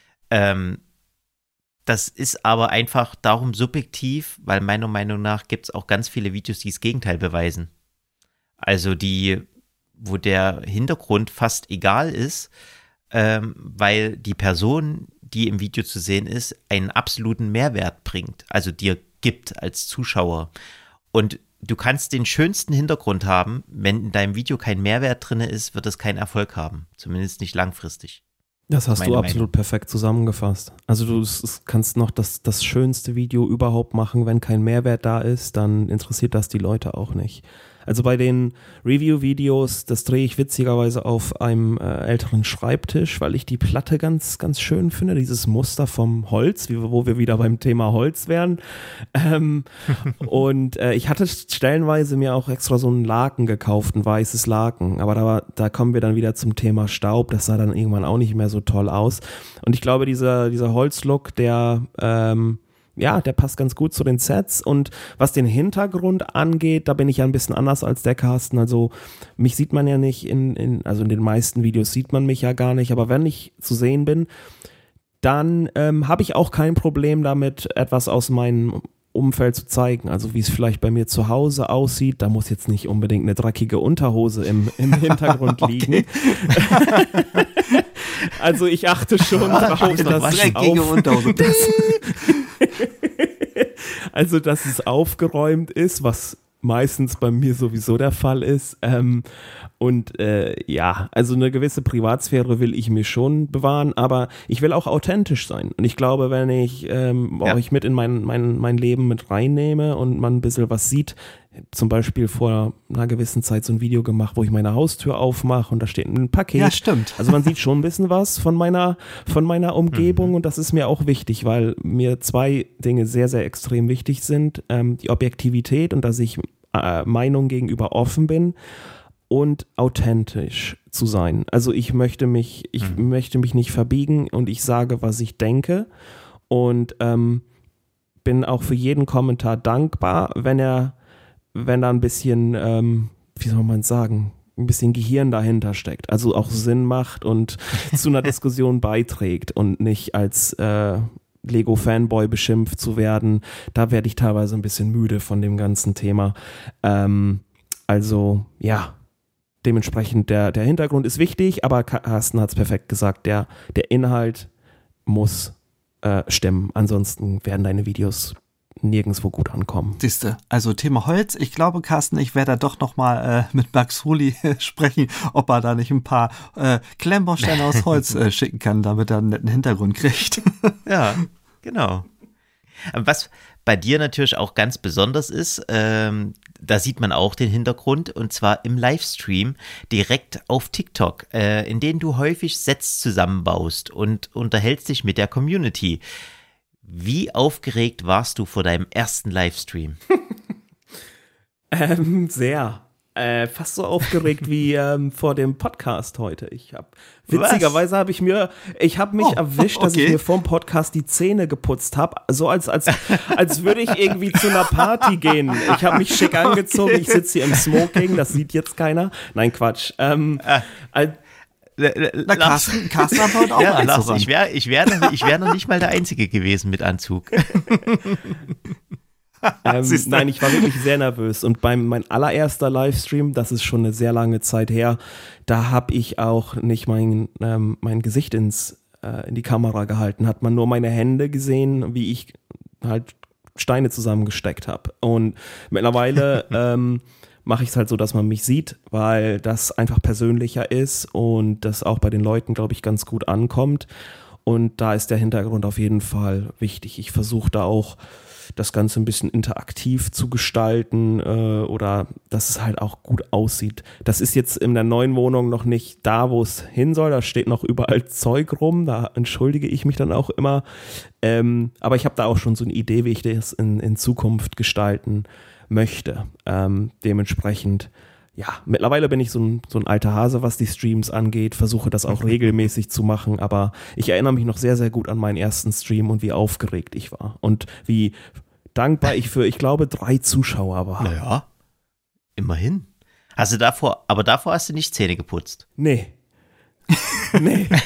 Das ist aber einfach darum subjektiv, weil meiner Meinung nach gibt es auch ganz viele Videos, die das Gegenteil beweisen. Also die wo der Hintergrund fast egal ist, weil die Person, die im Video zu sehen ist, einen absoluten Mehrwert bringt, also dir gibt als Zuschauer. Und du kannst den schönsten Hintergrund haben, wenn in deinem Video kein Mehrwert drin ist, wird es keinen Erfolg haben, zumindest nicht langfristig. Das hast du absolut perfekt zusammengefasst. Also du kannst noch das schönste Video überhaupt machen, wenn kein Mehrwert da ist, dann interessiert das die Leute auch nicht. Also bei den Review-Videos, das drehe ich witzigerweise auf einem älteren Schreibtisch, weil ich die Platte ganz, ganz schön finde, dieses Muster vom Holz, wo wir wieder beim Thema Holz wären. Und ich hatte stellenweise mir auch extra so einen Laken gekauft, ein weißes Laken, aber da kommen wir dann wieder zum Thema Staub, das sah dann irgendwann auch nicht mehr so toll aus. Und ich glaube, dieser Holzlook, der passt ganz gut zu den Sets, und was den Hintergrund angeht, da bin ich ja ein bisschen anders als der Carsten. Also mich sieht man ja nicht also in den meisten Videos sieht man mich ja gar nicht, aber wenn ich zu sehen bin, dann habe ich auch kein Problem damit, etwas aus meinem Umfeld zu zeigen, also wie es vielleicht bei mir zu Hause aussieht. Da muss jetzt nicht unbedingt eine dreckige Unterhose im Hintergrund liegen. Also ich achte schon darauf, dass dreckige Unterhose. Also, dass es aufgeräumt ist, was meistens bei mir sowieso der Fall ist. Also eine gewisse Privatsphäre will ich mir schon bewahren, aber ich will auch authentisch sein. Und ich glaube, wenn ich euch mit in mein Leben mit reinnehme und man ein bisschen was sieht, zum Beispiel vor einer gewissen Zeit so ein Video gemacht, wo ich meine Haustür aufmache und da steht ein Paket. Ja, stimmt. Also man sieht schon ein bisschen was von meiner Umgebung, und das ist mir auch wichtig, weil mir zwei Dinge sehr, sehr extrem wichtig sind. Die Objektivität und dass ich Meinung gegenüber offen bin und authentisch zu sein. Also ich möchte mich nicht verbiegen und ich sage, was ich denke, und bin auch für jeden Kommentar dankbar, wenn da ein bisschen, wie soll man sagen, ein bisschen Gehirn dahinter steckt, also auch Sinn macht und zu einer Diskussion beiträgt und nicht als Lego-Fanboy beschimpft zu werden. Da werde ich teilweise ein bisschen müde von dem ganzen Thema. Dementsprechend der Hintergrund ist wichtig, aber Carsten hat es perfekt gesagt, der Inhalt muss stimmen, ansonsten werden deine Videos nirgendwo gut ankommen. Siehste, also Thema Holz, ich glaube, Carsten, ich werde da doch nochmal mit Max Huli sprechen, ob er da nicht ein paar Klemmbausteine aus Holz schicken kann, damit er einen netten Hintergrund kriegt. Ja, genau. Was bei dir natürlich auch ganz besonders ist, da sieht man auch den Hintergrund, und zwar im Livestream direkt auf TikTok, in denen du häufig Sets zusammenbaust und unterhältst dich mit der Community. Wie aufgeregt warst du vor deinem ersten Livestream? Sehr. Fast so aufgeregt wie vor dem Podcast heute. Witzigerweise habe ich mich erwischt, dass ich mir vorm Podcast die Zähne geputzt habe, so als würde ich irgendwie zu einer Party gehen. Ich habe mich schick angezogen, ich sitze hier im Smoking, das sieht jetzt keiner. Nein, Quatsch. Carsten hat heute auch Lars, ich wär noch nicht mal der Einzige gewesen mit Anzug. Nein, ich war wirklich sehr nervös, und mein allererster Livestream, das ist schon eine sehr lange Zeit her, da habe ich auch nicht mein Gesicht in die Kamera gehalten, hat man nur meine Hände gesehen, wie ich halt Steine zusammengesteckt habe, und mittlerweile mache ich es halt so, dass man mich sieht, weil das einfach persönlicher ist und das auch bei den Leuten, glaube ich, ganz gut ankommt, und da ist der Hintergrund auf jeden Fall wichtig. Ich versuche da auch das Ganze ein bisschen interaktiv zu gestalten oder dass es halt auch gut aussieht. Das ist jetzt in der neuen Wohnung noch nicht da, wo es hin soll. Da steht noch überall Zeug rum. Da entschuldige ich mich dann auch immer. Aber ich habe da auch schon so eine Idee, wie ich das in Zukunft gestalten möchte. Dementsprechend, ja, mittlerweile bin ich so ein alter Hase, was die Streams angeht, versuche das auch regelmäßig zu machen, aber ich erinnere mich noch sehr, sehr gut an meinen ersten Stream und wie aufgeregt ich war und wie dankbar ich für, ich glaube, 3 Zuschauer war. Naja, immerhin. Davor hast du nicht Zähne geputzt? Nee.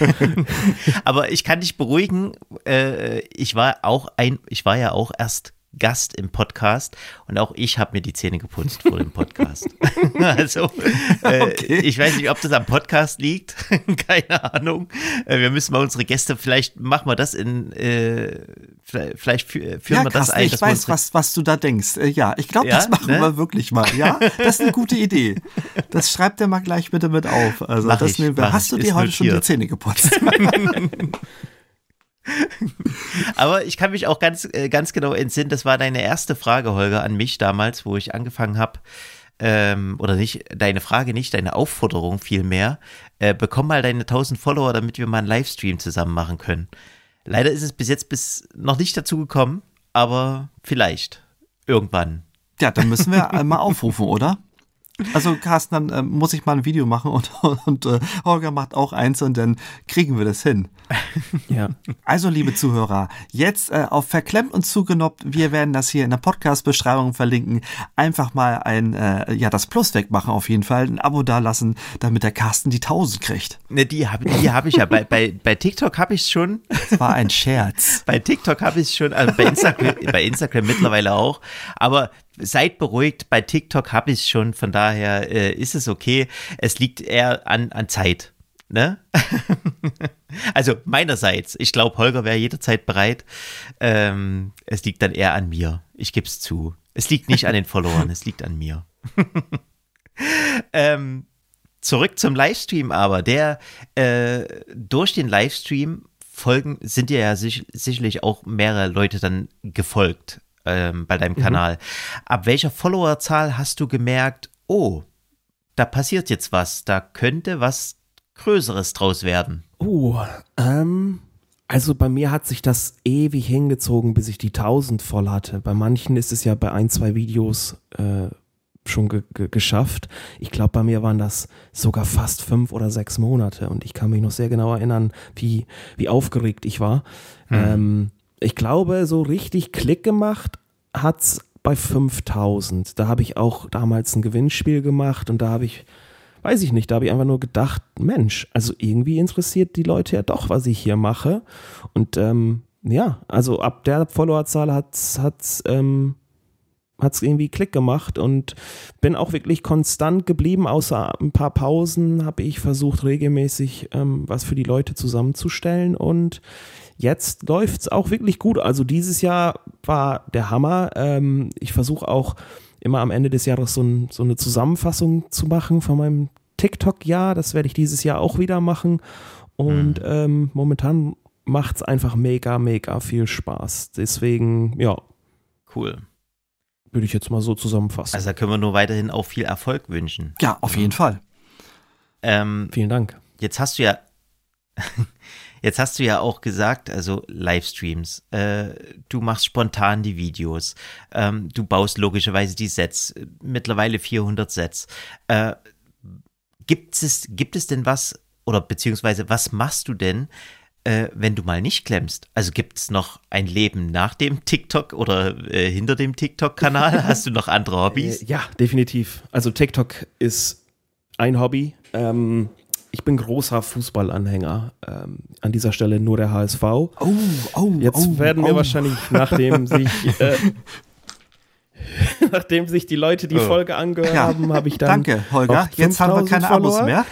Aber ich kann dich beruhigen, ich war ja auch erst Gast im Podcast und auch ich habe mir die Zähne geputzt vor dem Podcast. Also, Okay. ich weiß nicht, ob das am Podcast liegt, keine Ahnung. Wir müssen mal unsere Gäste, vielleicht machen wir das vielleicht führen wir das Carsten, ein. ich weiß, was du da denkst. Ja, ich glaube, das machen wir wirklich mal. Ja, das ist eine gute Idee. Das schreibt er mal gleich bitte mit auf. Also, das nehmen wir. Hast du dir heute schon die Zähne geputzt? Aber ich kann mich auch ganz genau entsinnen, das war deine erste Frage, Holger, an mich damals, wo ich angefangen habe, oder nicht, deine Frage nicht, deine Aufforderung vielmehr, bekomm mal deine 1000 Follower, damit wir mal einen Livestream zusammen machen können. Leider ist es bis jetzt noch nicht dazu gekommen, aber vielleicht, irgendwann. Ja, dann müssen wir mal aufrufen, oder? Also Carsten, dann muss ich mal ein Video machen und Holger macht auch eins und dann kriegen wir das hin. Ja. Also, liebe Zuhörer, jetzt auf Verklemmt und Zugenoppt, wir werden das hier in der Podcast-Beschreibung verlinken, einfach mal das Plus wegmachen auf jeden Fall, ein Abo dalassen, damit der Carsten die 1000 kriegt. Ne, die hab ich ja, bei TikTok habe ich es schon. Das war ein Scherz. Bei TikTok habe ich es schon, also bei Instagram mittlerweile auch, aber seid beruhigt, bei TikTok habe ich es schon, von daher ist es okay. Es liegt eher an Zeit, ne? Also meinerseits, ich glaube, Holger wäre jederzeit bereit. Es liegt dann eher an mir, ich gebe es zu. Es liegt nicht an den Followern, es liegt an mir. Zurück zum Livestream aber, durch den Livestream sind dir ja sicherlich auch mehrere Leute dann gefolgt. Bei deinem Kanal. Ab welcher Followerzahl hast du gemerkt, oh, da passiert jetzt was, da könnte was Größeres draus werden? Also bei mir hat sich das ewig hingezogen, bis ich die 1000 voll hatte. Bei manchen ist es ja bei 1-2 Videos schon geschafft. Ich glaube, bei mir waren das sogar fast 5 oder 6 Monate und ich kann mich noch sehr genau erinnern, wie aufgeregt ich war. Ich glaube, so richtig Klick gemacht hat's bei 5000. Da habe ich auch damals ein Gewinnspiel gemacht und da habe ich einfach nur gedacht, Mensch, also irgendwie interessiert die Leute ja doch, was ich hier mache. Und also ab der Followerzahl hat's irgendwie Klick gemacht und bin auch wirklich konstant geblieben. Außer ein paar Pausen habe ich versucht, regelmäßig was für die Leute zusammenzustellen und jetzt läuft's auch wirklich gut. Also dieses Jahr war der Hammer. Ich versuche auch immer am Ende des Jahres so eine Zusammenfassung zu machen von meinem TikTok-Jahr. Das werde ich dieses Jahr auch wieder machen. Und momentan macht's einfach mega, mega viel Spaß. Deswegen, ja. Cool. Würde ich jetzt mal so zusammenfassen. Also da können wir nur weiterhin auch viel Erfolg wünschen. Ja, auf jeden Fall. Vielen Dank. Jetzt hast du ja auch gesagt, also Livestreams, du machst spontan die Videos, du baust logischerweise die Sets, mittlerweile 400 Sets. Gibt es denn was, oder beziehungsweise was machst du denn, wenn du mal nicht klemmst? Also gibt es noch ein Leben nach dem TikTok oder hinter dem TikTok-Kanal? Hast du noch andere Hobbys? Ja, definitiv. Also TikTok ist ein Hobby. Ich bin großer Fußballanhänger. An dieser Stelle nur der HSV. Jetzt werden wir wahrscheinlich, nachdem sich die Leute die Folge angehört haben, habe ich dann. Danke, Holger. Jetzt haben wir keine Abos mehr.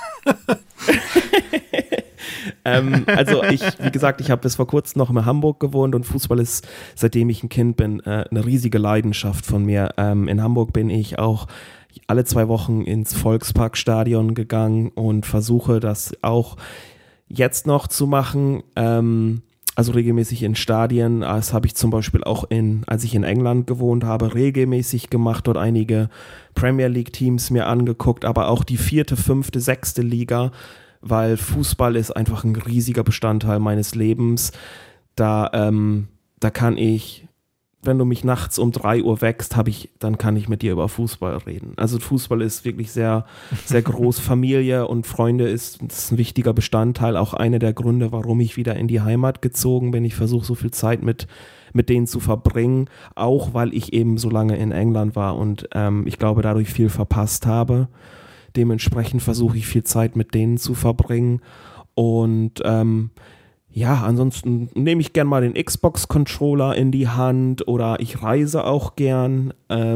Also wie gesagt, ich habe bis vor kurzem noch in Hamburg gewohnt und Fußball ist, seitdem ich ein Kind bin, eine riesige Leidenschaft von mir. In Hamburg bin ich auch alle 2 Wochen ins Volksparkstadion gegangen und versuche das auch jetzt noch zu machen, also regelmäßig in Stadien. Das habe ich zum Beispiel auch als ich in England gewohnt habe, regelmäßig gemacht, dort einige Premier League Teams mir angeguckt, aber auch die 4., 5., 6. Liga, weil Fußball ist einfach ein riesiger Bestandteil meines Lebens. Da kann ich, wenn du mich nachts um 3 Uhr wächst, dann kann ich mit dir über Fußball reden. Also Fußball ist wirklich sehr, sehr groß. Familie und Freunde ist ein wichtiger Bestandteil. Auch einer der Gründe, warum ich wieder in die Heimat gezogen bin. Ich versuche so viel Zeit mit denen zu verbringen, auch weil ich eben so lange in England war und ich glaube, dadurch viel verpasst habe. Dementsprechend versuche ich viel Zeit mit denen zu verbringen und Ja, ansonsten nehme ich gern mal den Xbox-Controller in die Hand oder ich reise auch gern.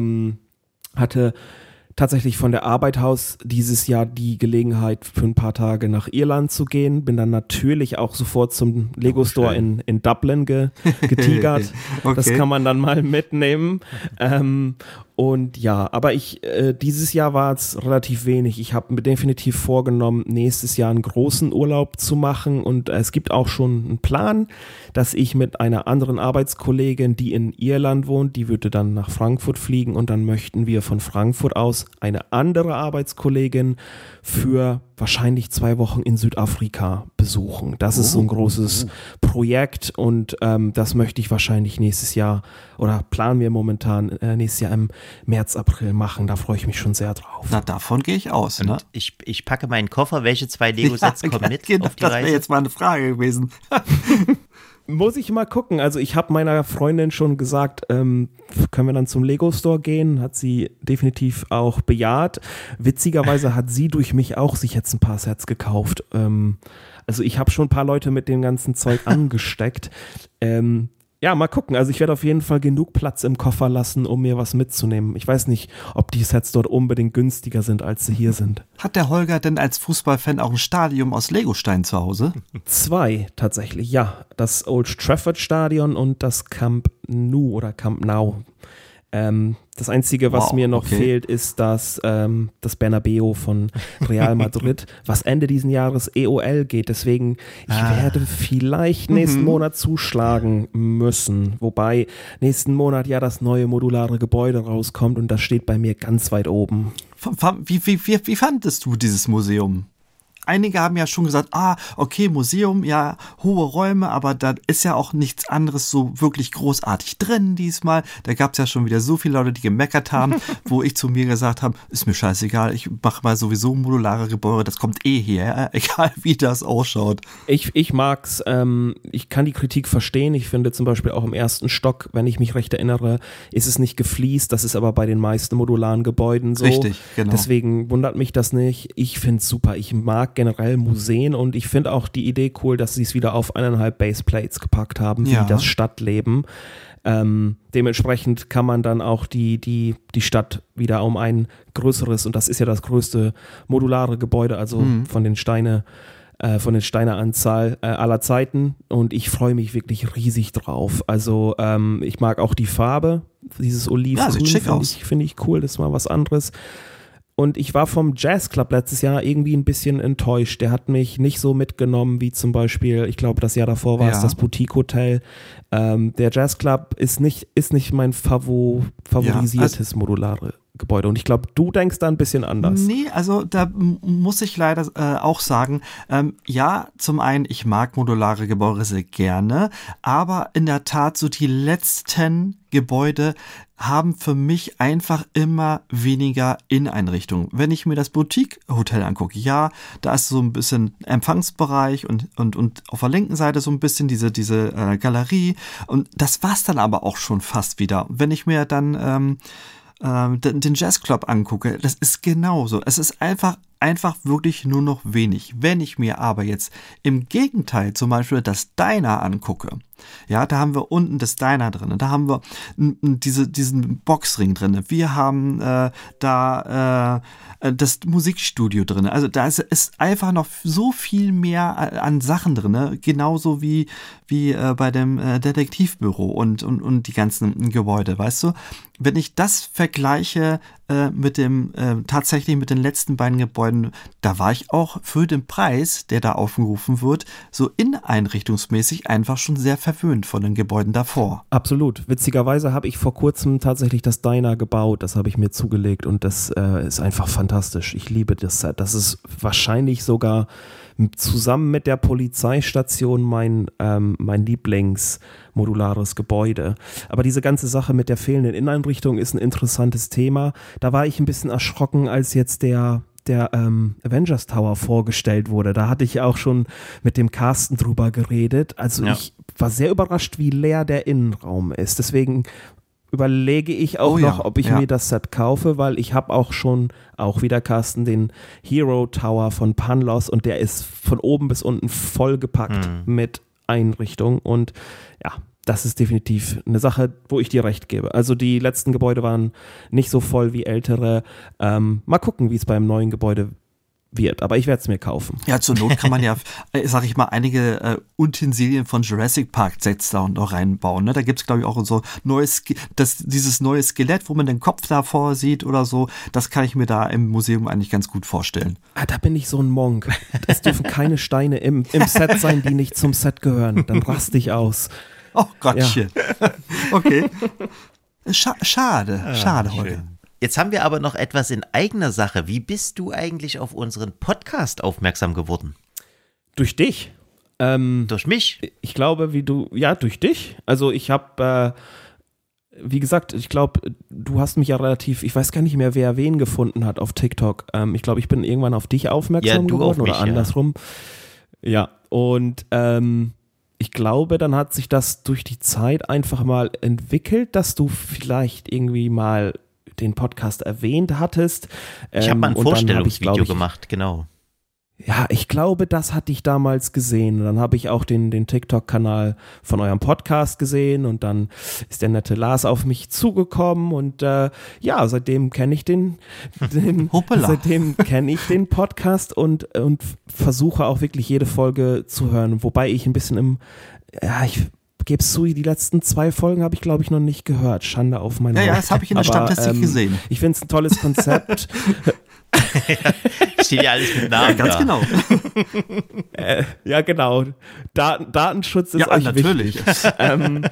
Hatte tatsächlich von der Arbeit aus dieses Jahr die Gelegenheit, für ein paar Tage nach Irland zu gehen. Bin dann natürlich auch sofort zum Lego Store in Dublin getigert. Okay. Das kann man dann mal mitnehmen. Und ja, aber dieses Jahr war es relativ wenig. Ich habe mir definitiv vorgenommen, nächstes Jahr einen großen Urlaub zu machen und es gibt auch schon einen Plan, dass ich mit einer anderen Arbeitskollegin, die in Irland wohnt, die würde dann nach Frankfurt fliegen und dann möchten wir von Frankfurt aus eine andere Arbeitskollegin für wahrscheinlich 2 Wochen in Südafrika besuchen. Das ist so ein großes Projekt und das möchte ich wahrscheinlich nächstes Jahr oder planen wir momentan nächstes Jahr im März, April machen. Da freue ich mich schon sehr drauf. Na, davon gehe ich aus. Und ne? Ich packe meinen Koffer. Welche 2 Lego-Sets kommen mit genau, auf die Reise? Das wäre jetzt mal eine Frage gewesen. Muss ich mal gucken. Also ich habe meiner Freundin schon gesagt, können wir dann zum Lego Store gehen? Hat sie definitiv auch bejaht. Witzigerweise hat sie durch mich auch sich jetzt ein paar Sets gekauft. Also ich habe schon ein paar Leute mit dem ganzen Zeug angesteckt. Ja, mal gucken. Also ich werde auf jeden Fall genug Platz im Koffer lassen, um mir was mitzunehmen. Ich weiß nicht, ob die Sets dort unbedingt günstiger sind, als sie hier sind. Hat der Holger denn als Fußballfan auch ein Stadion aus Legostein zu Hause? 2 tatsächlich, ja. Das Old Trafford Stadion und das Camp Nou oder Camp Nou. Das Einzige, was mir noch fehlt, ist das Bernabeu von Real Madrid, was Ende diesen Jahres EOL geht. Deswegen, ich werde vielleicht nächsten Monat zuschlagen müssen. Wobei nächsten Monat ja das neue modulare Gebäude rauskommt und das steht bei mir ganz weit oben. Wie fandest du dieses Museum? Einige haben ja schon gesagt, okay, Museum, ja, hohe Räume, aber da ist ja auch nichts anderes so wirklich großartig drin diesmal. Da gab es ja schon wieder so viele Leute, die gemeckert haben, wo ich zu mir gesagt habe, ist mir scheißegal, ich mache mal sowieso modulare Gebäude, das kommt hierher, egal wie das ausschaut. Ich mag's, ich kann die Kritik verstehen. Ich finde zum Beispiel auch im ersten Stock, wenn ich mich recht erinnere, ist es nicht gefliest. Das ist aber bei den meisten modularen Gebäuden so. Richtig, genau. Deswegen wundert mich das nicht. Ich finde es super. Ich mag generell Museen und ich finde auch die Idee cool, dass sie es wieder auf 1,5 Baseplates gepackt haben, wie das Stadtleben. Dementsprechend kann man dann auch die Stadt wieder um ein größeres, und das ist ja das größte modulare Gebäude, also von den Steineanzahl aller Zeiten, und ich freue mich wirklich riesig drauf. Also ich mag auch die Farbe, dieses Olivgrün, finde ich cool, das ist mal was anderes. Und ich war vom Jazz Club letztes Jahr irgendwie ein bisschen enttäuscht. Der hat mich nicht so mitgenommen wie zum Beispiel, ich glaube, das Jahr davor war es das Boutique Hotel. Der Jazz Club ist nicht mein favorisiertes modulare Gebäude. Und ich glaube, du denkst da ein bisschen anders. Nee, also da muss ich leider auch sagen, ja, zum einen, ich mag modulare Gebäude sehr gerne, aber in der Tat so die letzten Gebäude haben für mich einfach immer weniger Inneneinrichtungen. Wenn ich mir das Boutique-Hotel angucke, ja, da ist so ein bisschen Empfangsbereich und auf der linken Seite so ein bisschen diese Galerie, und das war's dann aber auch schon fast wieder. Wenn ich mir dann den Jazzclub angucke, das ist genauso. Es ist einfach wirklich nur noch wenig. Wenn ich mir aber jetzt im Gegenteil zum Beispiel das Diner angucke, ja, da haben wir unten das Diner drin, da haben wir diesen Boxring drin, wir haben da das Musikstudio drin, also da ist einfach noch so viel mehr an Sachen drin, genauso wie bei dem Detektivbüro und die ganzen Gebäude, weißt du? Wenn ich das vergleiche tatsächlich mit den letzten beiden Gebäuden, da war ich auch für den Preis, der da aufgerufen wird, so inneneinrichtungsmäßig einfach schon sehr verwöhnt von den Gebäuden davor. Absolut. Witzigerweise habe ich vor kurzem tatsächlich das Diner gebaut, das habe ich mir zugelegt, und das ist einfach fantastisch. Ich liebe das Set. Das ist wahrscheinlich sogar zusammen mit der Polizeistation mein Lieblingsmodulares Gebäude. Aber diese ganze Sache mit der fehlenden Inneneinrichtung ist ein interessantes Thema. Da war ich ein bisschen erschrocken, als jetzt der Avengers Tower vorgestellt wurde. Da hatte ich auch schon mit dem Carsten drüber geredet. Also ich war sehr überrascht, wie leer der Innenraum ist. Deswegen überlege ich auch noch, ob ich mir das Set kaufe, weil ich habe auch schon, auch wieder Carsten, den Hero Tower von Panlos, und der ist von oben bis unten vollgepackt mit Einrichtung und ja, das ist definitiv eine Sache, wo ich dir recht gebe. Also die letzten Gebäude waren nicht so voll wie ältere. Mal gucken, wie es beim neuen Gebäude wird, aber ich werde es mir kaufen. Ja, zur Not kann man ja, sag ich mal, einige Utensilien von Jurassic Park Sets da noch reinbauen. Ne? Da gibt es, glaube ich, auch so dieses neue Skelett, wo man den Kopf davor sieht oder so. Das kann ich mir da im Museum eigentlich ganz gut vorstellen. Da bin ich so ein Monk. Es dürfen keine Steine im Set sein, die nicht zum Set gehören. Dann raste ich aus. Oh Gottchen. Ja. Okay. Schade heute. Jetzt haben wir aber noch etwas in eigener Sache. Wie bist du eigentlich auf unseren Podcast aufmerksam geworden? Durch dich. Durch mich? Ich glaube, durch dich. Also ich habe, wie gesagt, ich glaube, du hast mich ja relativ, ich weiß gar nicht mehr, wer wen gefunden hat auf TikTok. Ich glaube, ich bin irgendwann auf dich aufmerksam geworden oder andersrum. Ja, und ich glaube, dann hat sich das durch die Zeit einfach mal entwickelt, dass du vielleicht irgendwie mal den Podcast erwähnt hattest. Ich habe mal ein Vorstellungsvideo gemacht, genau. Ja, ich glaube, das hatte ich damals gesehen. Und dann habe ich auch den TikTok-Kanal von eurem Podcast gesehen und dann ist der nette Lars auf mich zugekommen und seitdem kenne ich den Podcast und versuche auch wirklich jede Folge zu hören. Wobei ich ein bisschen ich gebe es zu, die letzten 2 Folgen habe ich, glaube ich, noch nicht gehört. Schande auf meine Haupt. Ja, das habe ich in der Statistik gesehen. Ich finde es ein tolles Konzept. Steht ja alles mit Namen. Ja, ganz genau. Ja, genau. Datenschutz ist euch natürlich. Wichtig.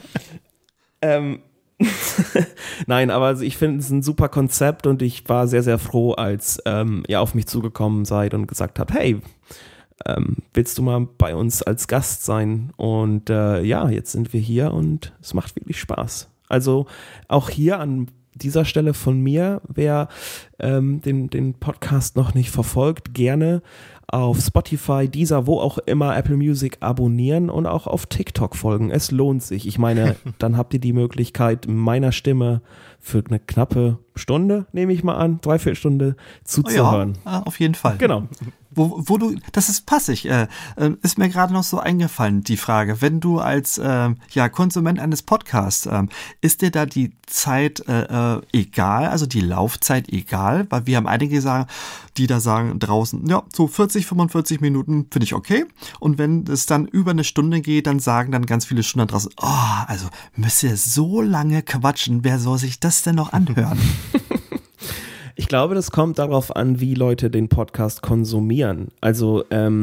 Nein, aber also ich finde es ein super Konzept und ich war sehr, sehr froh, als ihr auf mich zugekommen seid und gesagt habt, hey, willst du mal bei uns als Gast sein? Und jetzt sind wir hier und es macht wirklich Spaß. Also auch hier an dieser Stelle von mir, wer den Podcast noch nicht verfolgt, gerne auf Spotify, Deezer, wo auch immer, Apple Music abonnieren und auch auf TikTok folgen. Es lohnt sich. Ich meine, dann habt ihr die Möglichkeit, meiner Stimme für eine knappe Stunde, nehme ich mal an, 3/4 Stunde zuzuhören. Ja, auf jeden Fall. Genau. Wo du, das ist passig, ist mir gerade noch so eingefallen, die Frage, wenn du als Konsument eines Podcasts, ist dir da die Zeit egal, also die Laufzeit egal? Weil wir haben einige die da sagen draußen, ja, so 40, 45 Minuten finde ich okay. Und wenn es dann über eine Stunde geht, dann sagen dann ganz viele Stunden draußen, also müsst ihr so lange quatschen, wer soll sich das denn noch anhören? Ich glaube, das kommt darauf an, wie Leute den Podcast konsumieren. Also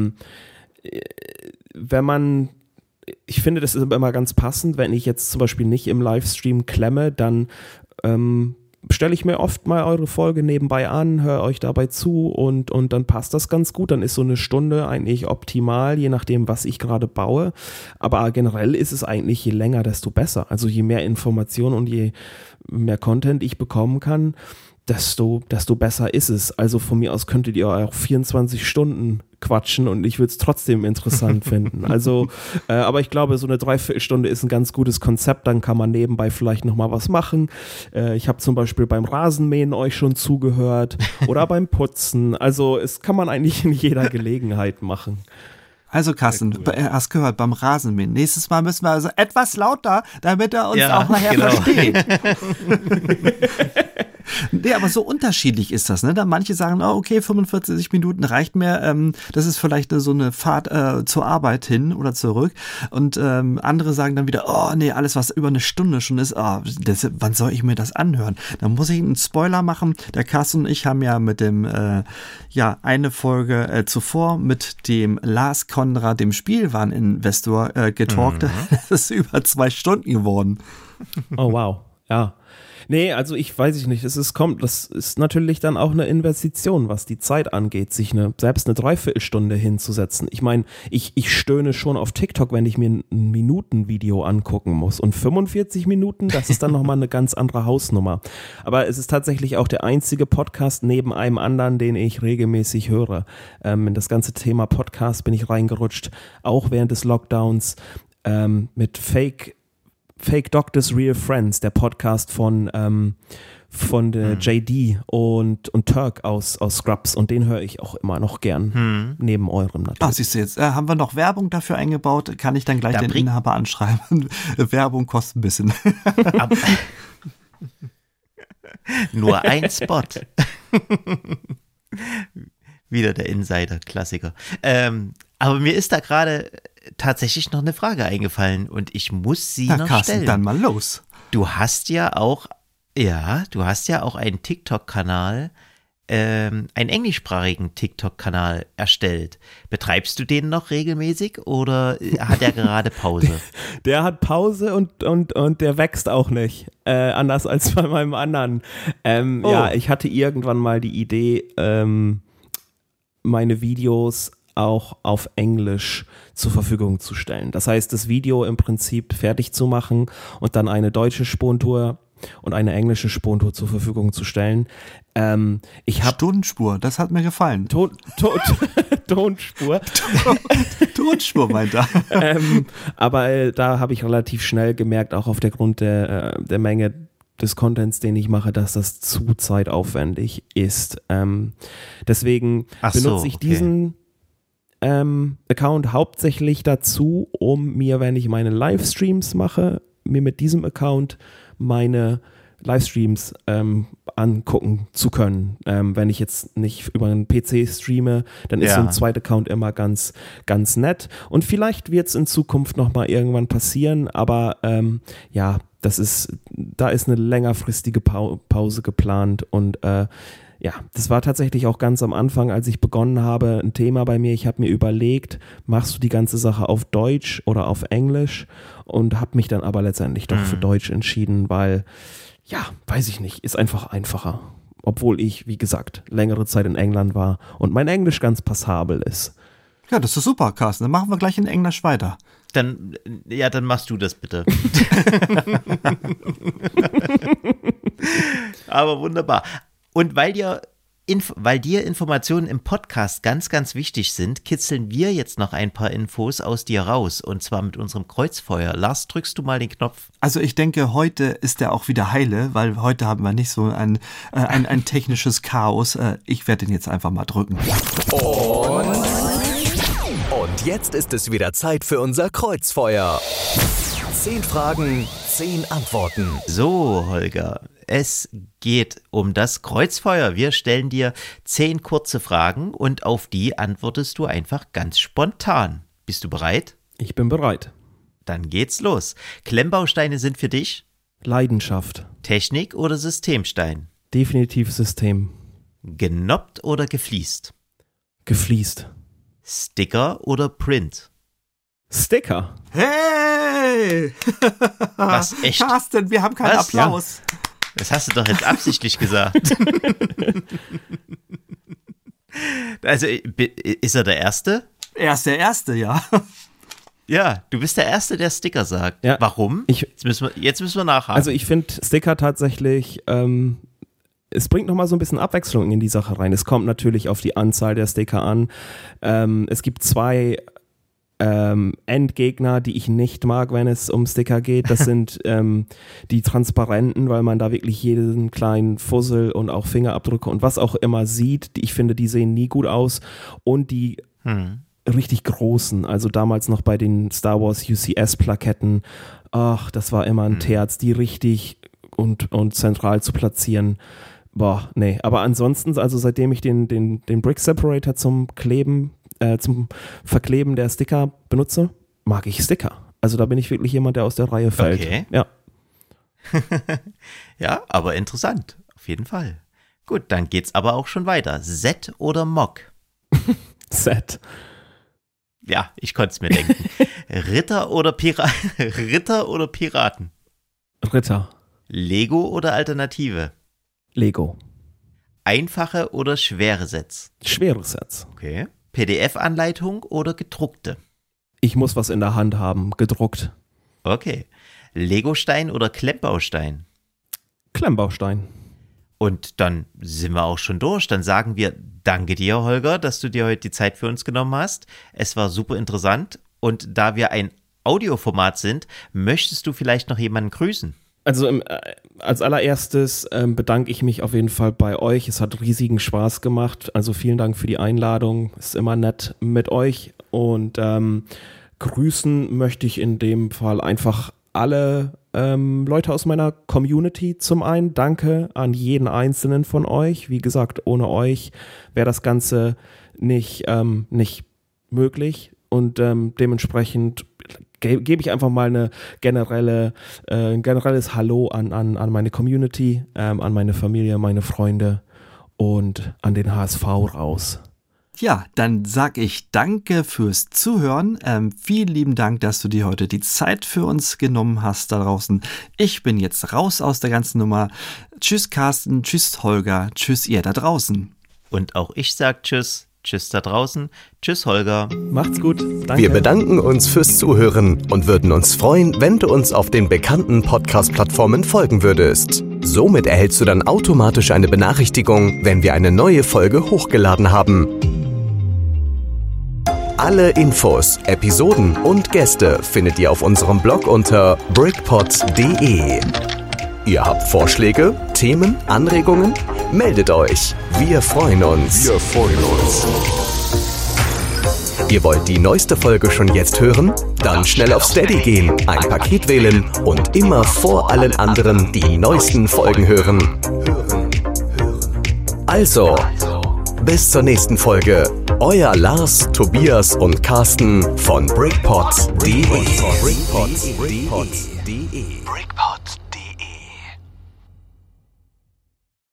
ich finde, das ist immer ganz passend, wenn ich jetzt zum Beispiel nicht im Livestream klemme, dann stelle ich mir oft mal eure Folge nebenbei an, höre euch dabei zu und dann passt das ganz gut. Dann ist so eine Stunde eigentlich optimal, je nachdem, was ich gerade baue. Aber generell ist es eigentlich, je länger, desto besser. Also je mehr Informationen und je mehr Content ich bekommen kann, desto besser ist es. Also von mir aus könntet ihr auch 24 Stunden quatschen und ich würde es trotzdem interessant finden. Also, aber ich glaube, so eine 3/4 Stunde ist ein ganz gutes Konzept, dann kann man nebenbei vielleicht nochmal was machen. Ich habe zum Beispiel beim Rasenmähen euch schon zugehört oder beim Putzen. Also es kann man eigentlich in jeder Gelegenheit machen. Also Carsten, hast gehört, beim Rasenmähen. Nächstes Mal müssen wir also etwas lauter, damit er uns auch nachher versteht. Nee, aber so unterschiedlich ist das, ne? Da manche sagen, okay, 45 Minuten reicht mir, das ist vielleicht so eine Fahrt zur Arbeit hin oder zurück. Und andere sagen dann wieder, alles, was über eine Stunde schon ist, wann soll ich mir das anhören? Dann muss ich einen Spoiler machen. Der Carsten und ich haben ja mit dem, eine Folge zuvor mit dem Lars Konrad, dem Spielwareninvestor, getalkt. Das ist über 2 Stunden geworden. Oh, wow. Ja. Nee, also das ist natürlich dann auch eine Investition, was die Zeit angeht, sich selbst eine 3/4 Stunde hinzusetzen. Ich meine, ich stöhne schon auf TikTok, wenn ich mir ein Minutenvideo angucken muss. Und 45 Minuten, das ist dann nochmal eine ganz andere Hausnummer. Aber es ist tatsächlich auch der einzige Podcast neben einem anderen, den ich regelmäßig höre. In das ganze Thema Podcast bin ich reingerutscht, auch während des Lockdowns mit Fake Doctors, Real Friends, der Podcast von der JD und Turk aus Scrubs, und den höre ich auch immer noch gern, neben eurem natürlich. Siehst du jetzt, haben wir noch Werbung dafür eingebaut, kann ich dann gleich den Inhaber anschreiben. Werbung kostet ein bisschen. Nur ein Spot. Wieder der Insider-Klassiker. Aber mir ist da gerade tatsächlich noch eine Frage eingefallen und ich muss sie noch Carsten, stellen. dann mal los. Du hast ja auch einen TikTok-Kanal, einen englischsprachigen TikTok-Kanal erstellt. Betreibst du den noch regelmäßig oder hat er gerade Pause? Der hat Pause und der wächst auch nicht. Anders als bei meinem anderen. Ja, ich hatte irgendwann mal die Idee, meine Videos auch auf Englisch zur Verfügung zu stellen. Das heißt, das Video im Prinzip fertig zu machen und dann eine deutsche Spurentour und eine englische Spurentour zur Verfügung zu stellen. Stundenspur, das hat mir gefallen. Tonspur. Tonspur meint er. Aber da habe ich relativ schnell gemerkt, auch aufgrund der Menge des Contents, den ich mache, dass das zu zeitaufwendig ist. Deswegen benutze ich diesen Account hauptsächlich dazu, um mir, wenn ich meine Livestreams mache, mir mit diesem Account meine Livestreams angucken zu können. Wenn ich jetzt nicht über einen PC streame, dann ist so ein zweiter Account immer ganz, ganz nett. Und vielleicht wird es in Zukunft nochmal irgendwann passieren, aber da ist eine längerfristige Pause geplant und das war tatsächlich auch ganz am Anfang, als ich begonnen habe, ein Thema bei mir. Ich habe mir überlegt, machst du die ganze Sache auf Deutsch oder auf Englisch, und habe mich dann aber letztendlich doch für Deutsch entschieden, weil, weiß ich nicht, ist einfach einfacher. Obwohl ich, wie gesagt, längere Zeit in England war und mein Englisch ganz passabel ist. Ja, das ist super, Carsten. Dann machen wir gleich in Englisch weiter. Dann machst du das bitte. Aber wunderbar. Und weil dir Informationen im Podcast ganz, ganz wichtig sind, kitzeln wir jetzt noch ein paar Infos aus dir raus, und zwar mit unserem Kreuzfeuer. Lars, drückst du mal den Knopf? Also ich denke, heute ist der auch wieder heile, weil heute haben wir nicht so ein technisches Chaos. Ich werde den jetzt einfach mal drücken. Und jetzt ist es wieder Zeit für unser Kreuzfeuer. 10 Fragen, 10 Antworten. So, Holger, es geht um das Kreuzfeuer. Wir stellen dir 10 kurze Fragen und auf die antwortest du einfach ganz spontan. Bist du bereit? Ich bin bereit. Dann geht's los. Klemmbausteine sind für dich? Leidenschaft. Technik oder Systemstein? Definitiv System. Genoppt oder gefliest? Gefliest. Sticker oder Print? Sticker. Hey! Was, echt? Carsten, wir haben keinen Applaus. Ja. Das hast du doch jetzt absichtlich gesagt. Also, ist er der Erste? Er ist der Erste, ja. Ja, du bist der Erste, der Sticker sagt. Ja. Warum? Jetzt müssen wir nachhaken. Also ich finde Sticker tatsächlich, es bringt nochmal so ein bisschen Abwechslung in die Sache rein. Es kommt natürlich auf die Anzahl der Sticker an. Es gibt 2 Endgegner, die ich nicht mag, wenn es um Sticker geht. Das sind die transparenten, weil man da wirklich jeden kleinen Fussel und auch Fingerabdrücke und was auch immer sieht. Ich finde, die sehen nie gut aus. Und die richtig großen, also damals noch bei den Star Wars UCS-Plaketten, ach, das war immer ein Terz, die richtig und zentral zu platzieren. Boah, nee. Aber ansonsten, also seitdem ich den Brick Separator zum Verkleben der Sticker benutze, mag ich Sticker. Also da bin ich wirklich jemand, der aus der Reihe fällt. Okay. Ja. Ja, aber interessant. Auf jeden Fall. Gut, dann geht's aber auch schon weiter. Set oder Mock? Set. Ja, ich konnte es mir denken. Ritter oder Piraten? Ritter. Lego oder Alternative? Lego. Einfache oder schwere Sets? Schwere Sets. Okay. PDF-Anleitung oder gedruckte? Ich muss was in der Hand haben, gedruckt. Okay. Legostein oder Klemmbaustein? Klemmbaustein. Und dann sind wir auch schon durch. Dann sagen wir danke dir, Holger, dass du dir heute die Zeit für uns genommen hast. Es war super interessant. Und da wir ein Audioformat sind, möchtest du vielleicht noch jemanden grüßen? Also als allererstes bedanke ich mich auf jeden Fall bei euch. Es hat riesigen Spaß gemacht. Also vielen Dank für die Einladung. Ist immer nett mit euch. Und grüßen möchte ich in dem Fall einfach alle Leute aus meiner Community. Zum einen danke an jeden einzelnen von euch. Wie gesagt, ohne euch wäre das Ganze nicht möglich. Und dementsprechend gebe ich einfach mal ein generelles Hallo an meine Community, an meine Familie, meine Freunde und an den HSV raus. Ja, dann sag ich danke fürs Zuhören. Vielen lieben Dank, dass du dir heute die Zeit für uns genommen hast da draußen. Ich bin jetzt raus aus der ganzen Nummer. Tschüss Carsten, tschüss Holger, tschüss ihr da draußen. Und auch ich sag tschüss. Tschüss da draußen. Tschüss, Holger. Macht's gut. Danke. Wir bedanken uns fürs Zuhören und würden uns freuen, wenn du uns auf den bekannten Podcast-Plattformen folgen würdest. Somit erhältst du dann automatisch eine Benachrichtigung, wenn wir eine neue Folge hochgeladen haben. Alle Infos, Episoden und Gäste findet ihr auf unserem Blog unter brickpod.de. Ihr habt Vorschläge, Themen, Anregungen? Meldet euch. Wir freuen uns. Ihr wollt die neueste Folge schon jetzt hören? Dann schnell auf Steady gehen, ein Paket wählen und immer vor allen anderen die neuesten Folgen hören. Also, bis zur nächsten Folge. Euer Lars, Tobias und Carsten von brickpod.de.